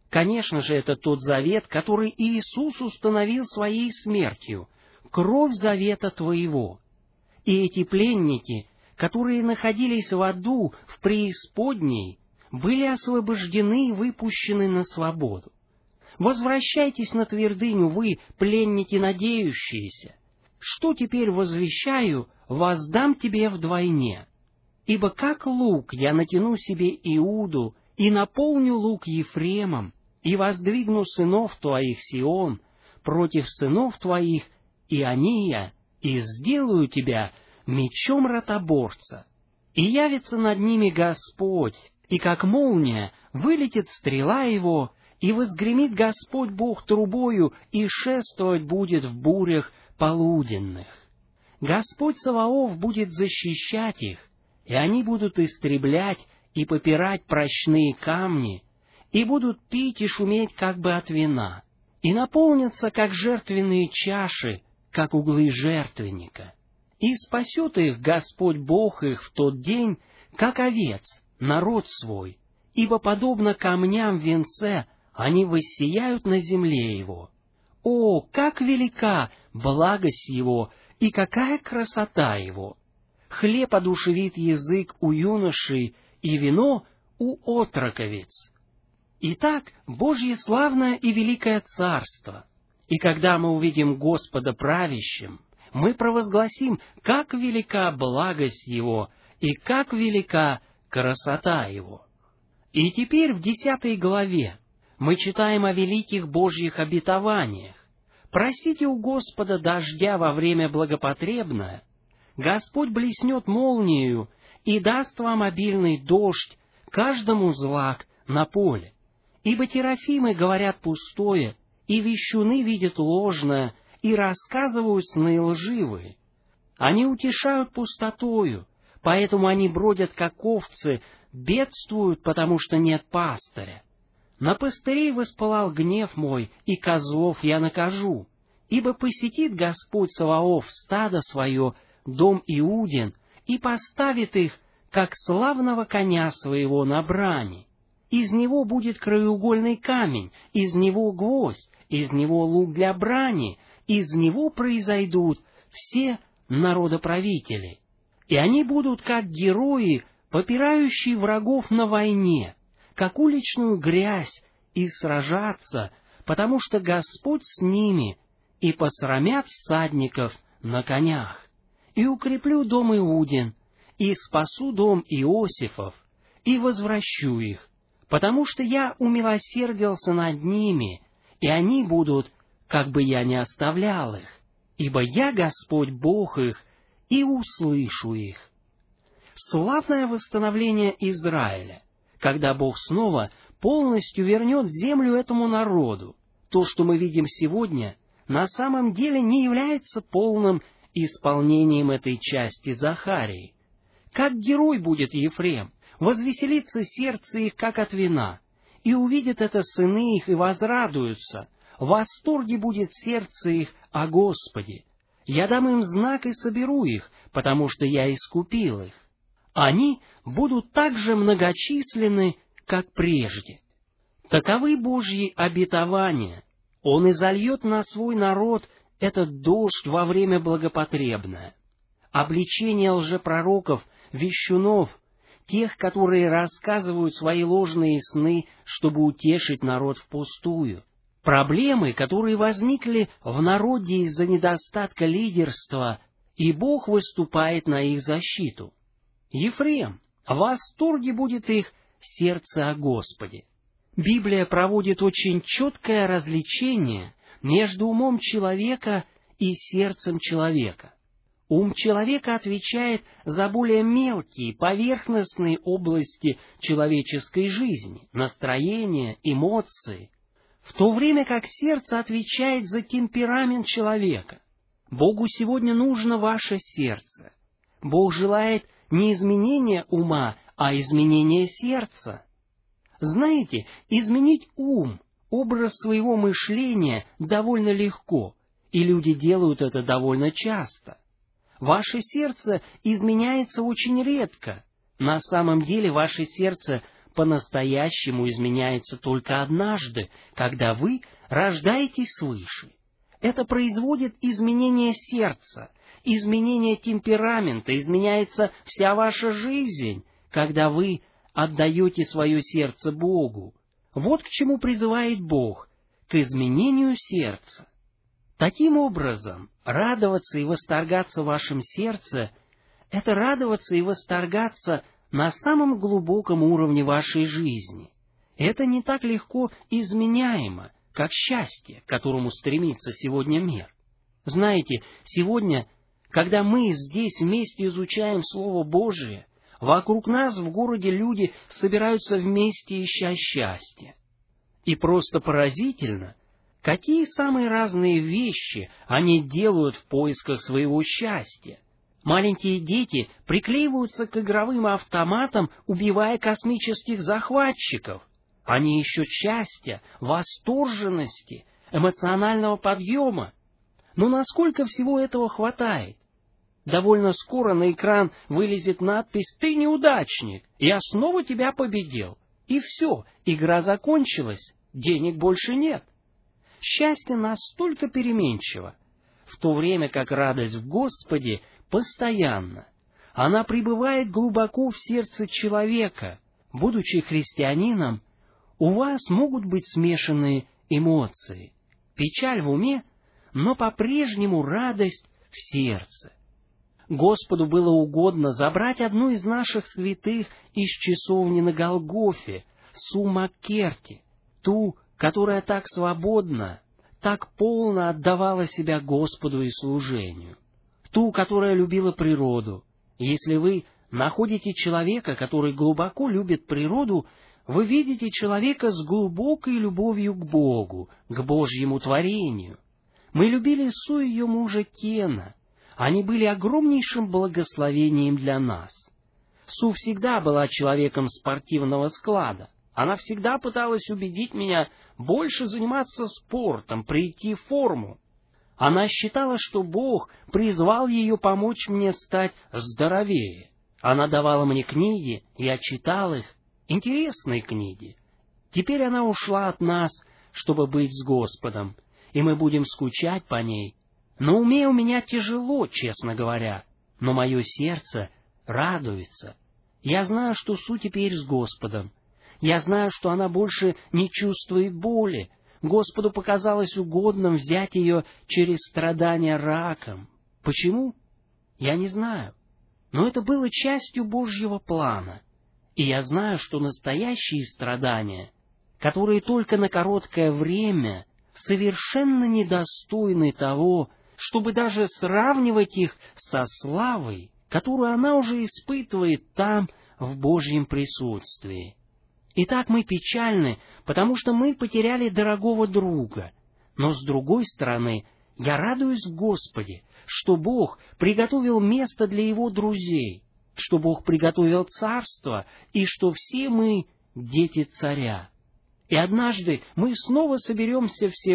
Конечно же, это тот завет, который Иисус установил своей смертью, кровь завета твоего. И эти пленники, которые находились в аду, в преисподней, были освобождены и выпущены на свободу. Возвращайтесь на твердыню, вы, пленники надеющиеся. Что теперь возвещаю, воздам тебе вдвойне. Ибо как лук я натяну себе Иуду, и наполню лук Ефремом, и воздвигну сынов твоих Сион против сынов твоих Иония, и сделаю тебя мечом ротоборца. И явится над ними Господь, и как молния вылетит стрела его, и возгремит Господь Бог трубою, и шествовать будет в бурях полуденных. Господь Саваоф будет защищать их, и они будут истреблять и попирать прочные камни, и будут пить и шуметь как бы от вина, и наполнятся, как жертвенные чаши, как углы жертвенника. И спасет их Господь Бог их в тот день, как овец, народ свой, ибо подобно камням в венце они воссияют на земле его. О, как велика благость его, и какая красота его! Хлеб одушевит язык у юношей, и вино у отроковиц. Итак, Божье славное и великое царство. И когда мы увидим Господа правящим, мы провозгласим, как велика благость Его и как велика красота Его. И теперь в 10 главе мы читаем о великих Божьих обетованиях. Просите у Господа дождя во время благопотребное, Господь блеснет молниею и даст вам обильный дождь, каждому злак на поле. Ибо терафимы говорят пустое, и вещуны видят ложное, и рассказывают сны лживые. Они утешают пустотою, поэтому они бродят, как овцы, бедствуют, потому что нет пастыря. На пастырей воспылал гнев мой, и козлов я накажу, ибо посетит Господь Саваоф стадо свое, дом Иудин, и поставит их, как славного коня своего на брани. Из него будет краеугольный камень, из него гвоздь, из него лук для брани, из него произойдут все народоправители. И они будут как герои, попирающие врагов на войне, как уличную грязь, и сражаться, потому что Господь с ними, и посрамят всадников на конях. И укреплю дом Иудин, и спасу дом Иосифов, и возвращу их, потому что я умилосердился над ними, и они будут, как бы я не оставлял их, ибо я Господь Бог их, и услышу их. Славное восстановление Израиля, когда Бог снова полностью вернет землю этому народу. То, что мы видим сегодня, на самом деле не является полным исполнением этой части Захарии. Как герой будет Ефрем, возвеселится сердце их, как от вина, и увидят это сыны их и возрадуются, в восторге будет сердце их о Господе. Я дам им знак и соберу их, потому что я искупил их. Они будут так же многочисленны, как прежде. Таковы Божьи обетования. Он изольет на свой народ этот дождь во время благопотребное. Обличение лжепророков, вещунов, тех, которые рассказывают свои ложные сны, чтобы утешить народ впустую. Проблемы, которые возникли в народе из-за недостатка лидерства, и Бог выступает на их защиту. Ефрем, в восторге будет их сердце о Господе. Библия проводит очень четкое различение между умом человека и сердцем человека. Ум человека отвечает за более мелкие, поверхностные области человеческой жизни, настроения, эмоции, в то время как сердце отвечает за темперамент человека. Богу сегодня нужно ваше сердце. Бог желает не изменения ума, а изменения сердца. Знаете, изменить ум, образ своего мышления довольно легко, и люди делают это довольно часто. Ваше сердце изменяется очень редко. На самом деле ваше сердце по-настоящему изменяется только однажды, когда вы рождаетесь свыше. Это производит изменение сердца, изменение темперамента, изменяется вся ваша жизнь, когда вы отдаете свое сердце Богу. Вот к чему призывает Бог, к изменению сердца. Таким образом, радоваться и восторгаться в вашем сердце — это радоваться и восторгаться на самом глубоком уровне вашей жизни. Это не так легко изменяемо, как счастье, к которому стремится сегодня мир. Знаете, сегодня, когда мы здесь вместе изучаем Слово Божие, вокруг нас в городе люди собираются вместе, ища счастья. И просто поразительно, какие самые разные вещи они делают в поисках своего счастья. Маленькие дети приклеиваются к игровым автоматам, убивая космических захватчиков. Они ищут счастья, восторженности, эмоционального подъема. Но насколько всего этого хватает? Довольно скоро на экран вылезет надпись «Ты неудачник, я снова тебя победил». И все, игра закончилась, денег больше нет. Счастье настолько переменчиво, в то время как радость в Господе постоянна. Она пребывает глубоко в сердце человека. Будучи христианином, у вас могут быть смешанные эмоции. Печаль в уме, но по-прежнему радость в сердце. Господу было угодно забрать одну из наших святых из часовни на Голгофе, Су Маккерти, ту, которая так свободно, так полно отдавала себя Господу и служению, ту, которая любила природу. Если вы находите человека, который глубоко любит природу, вы видите человека с глубокой любовью к Богу, к Божьему творению. Мы любили Су и ее мужа Кена. Они были огромнейшим благословением для нас. Су всегда была человеком спортивного склада. Она всегда пыталась убедить меня больше заниматься спортом, прийти в форму. Она считала, что Бог призвал ее помочь мне стать здоровее. Она давала мне книги, я читал их, интересные книги. Теперь она ушла от нас, чтобы быть с Господом, и мы будем скучать по ней. На уме у меня тяжело, честно говоря, но мое сердце радуется. Я знаю, что Су теперь с Господом. Я знаю, что она больше не чувствует боли. Господу показалось угодным взять ее через страдания раком. Почему? Я не знаю. Но это было частью Божьего плана. И я знаю, что настоящие страдания, которые только на короткое время, совершенно недостойны того, чтобы даже сравнивать их со славой, которую она уже испытывает там, в Божьем присутствии. Итак, мы печальны, потому что мы потеряли дорогого друга. Но с другой стороны, я радуюсь в Господе, что Бог приготовил место для Его друзей, что Бог приготовил царство, и что все мы дети царя. И однажды мы снова соберемся все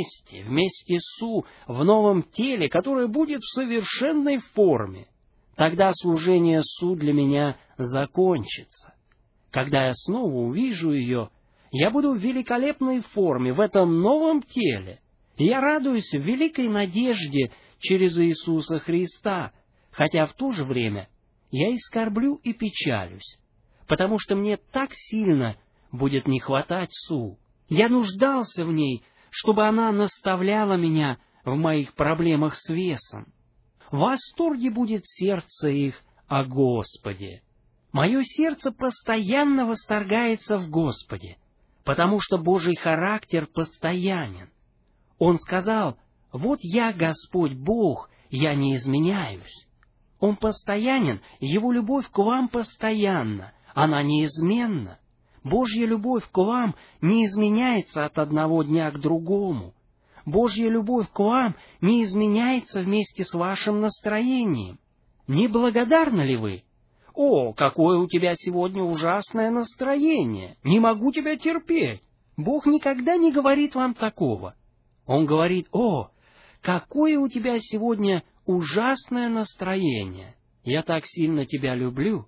вместе с Су, в новом теле, которое будет в совершенной форме. Тогда служение Су для меня закончится. Когда я снова увижу ее, я буду в великолепной форме, в этом новом теле. И я радуюсь в великой надежде через Иисуса Христа, хотя в то же время я и скорблю, и печалюсь, потому что мне так сильно будет не хватать Су. Я нуждался в ней, чтобы она наставляла меня в моих проблемах с весом. В восторге будет сердце их о Господе. Мое сердце постоянно восторгается в Господе, потому что Божий характер постоянен. Он сказал: «Вот я, Господь Бог, я не изменяюсь». Он постоянен, Его любовь к вам постоянна, она неизменна. Божья любовь к вам не изменяется от одного дня к другому. Божья любовь к вам не изменяется вместе с вашим настроением. Не благодарны ли вы? «О, какое у тебя сегодня ужасное настроение! Не могу тебя терпеть!» Бог никогда не говорит вам такого. Он говорит: «О, какое у тебя сегодня ужасное настроение! Я так сильно тебя люблю,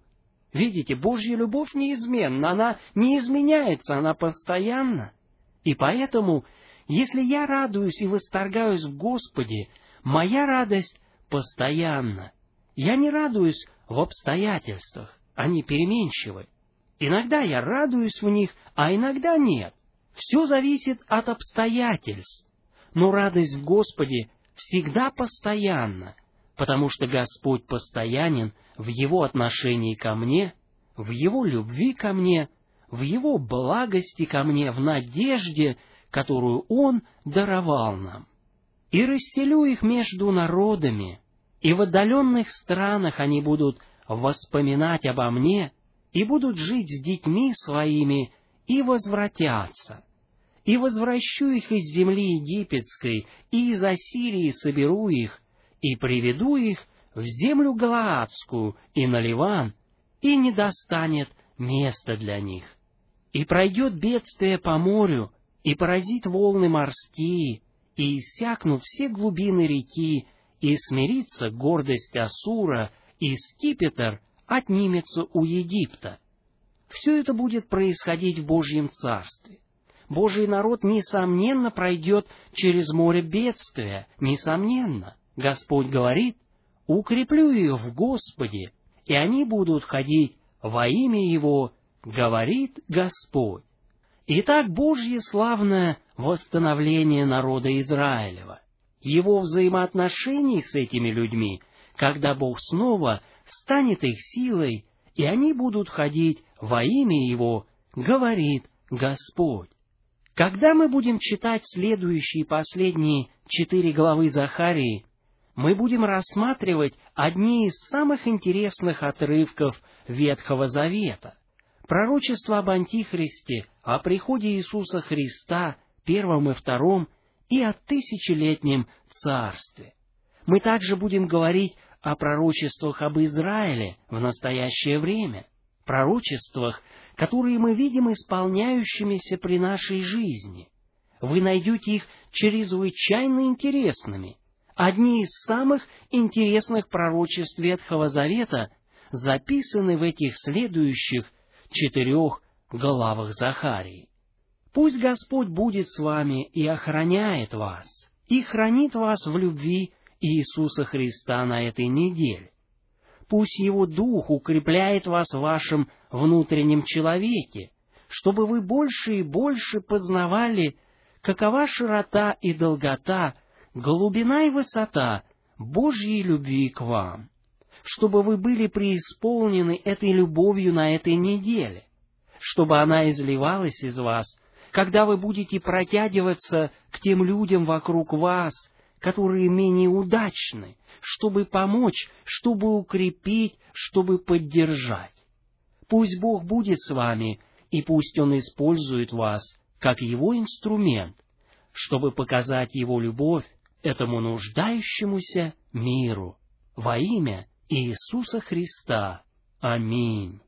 Видите, Божья любовь неизменна, она не изменяется, она постоянна. И поэтому, если я радуюсь и восторгаюсь в Господе, моя радость постоянна. Я не радуюсь в обстоятельствах, они переменчивы. Иногда я радуюсь в них, а иногда нет. Все зависит от обстоятельств. Но радость в Господе всегда постоянна, потому что Господь постоянен в Его отношении ко мне, в Его любви ко мне, в Его благости ко мне, в надежде, которую Он даровал нам. «И расселю их между народами, и в отдаленных странах они будут воспоминать обо мне, и будут жить с детьми своими, и возвратятся. И возвращу их из земли египетской, и из Ассирии соберу их, и приведу их в землю галаадскую и на Ливан, и не достанет места для них. И пройдет бедствие по морю, и поразит волны морские, и иссякнут все глубины реки, и смирится гордость Ассура, и скипетр отнимется у Египта». Все это будет происходить в Божьем Царстве. Божий народ, несомненно, пройдет через море бедствия, несомненно. Господь говорит: «Укреплю их в Господе, и они будут ходить во имя Его, говорит Господь». Итак, Божье славное восстановление народа Израилева, Его взаимоотношений с этими людьми, когда Бог снова станет их силой, и они будут ходить во имя Его, говорит Господь. Когда мы будем читать следующие последние 4 главы Захарии, мы будем рассматривать одни из самых интересных отрывков Ветхого Завета. Пророчество об Антихристе, о приходе Иисуса Христа, первом и втором, и о тысячелетнем царстве. Мы также будем говорить о пророчествах об Израиле в настоящее время, пророчествах, которые мы видим исполняющимися при нашей жизни. Вы найдете их чрезвычайно интересными. Одни из самых интересных пророчеств Ветхого Завета записаны в этих следующих 4 главах Захарии. «Пусть Господь будет с вами и охраняет вас, и хранит вас в любви Иисуса Христа на этой неделе. Пусть Его Дух укрепляет вас в вашем внутреннем человеке, чтобы вы больше и больше познавали, какова широта и долгота, глубина и высота Божьей любви к вам, чтобы вы были преисполнены этой любовью на этой неделе, чтобы она изливалась из вас, когда вы будете протягиваться к тем людям вокруг вас, которые менее удачны, чтобы помочь, чтобы укрепить, чтобы поддержать. Пусть Бог будет с вами, и пусть Он использует вас как Его инструмент, чтобы показать Его любовь этому нуждающемуся миру во имя Иисуса Христа. Аминь.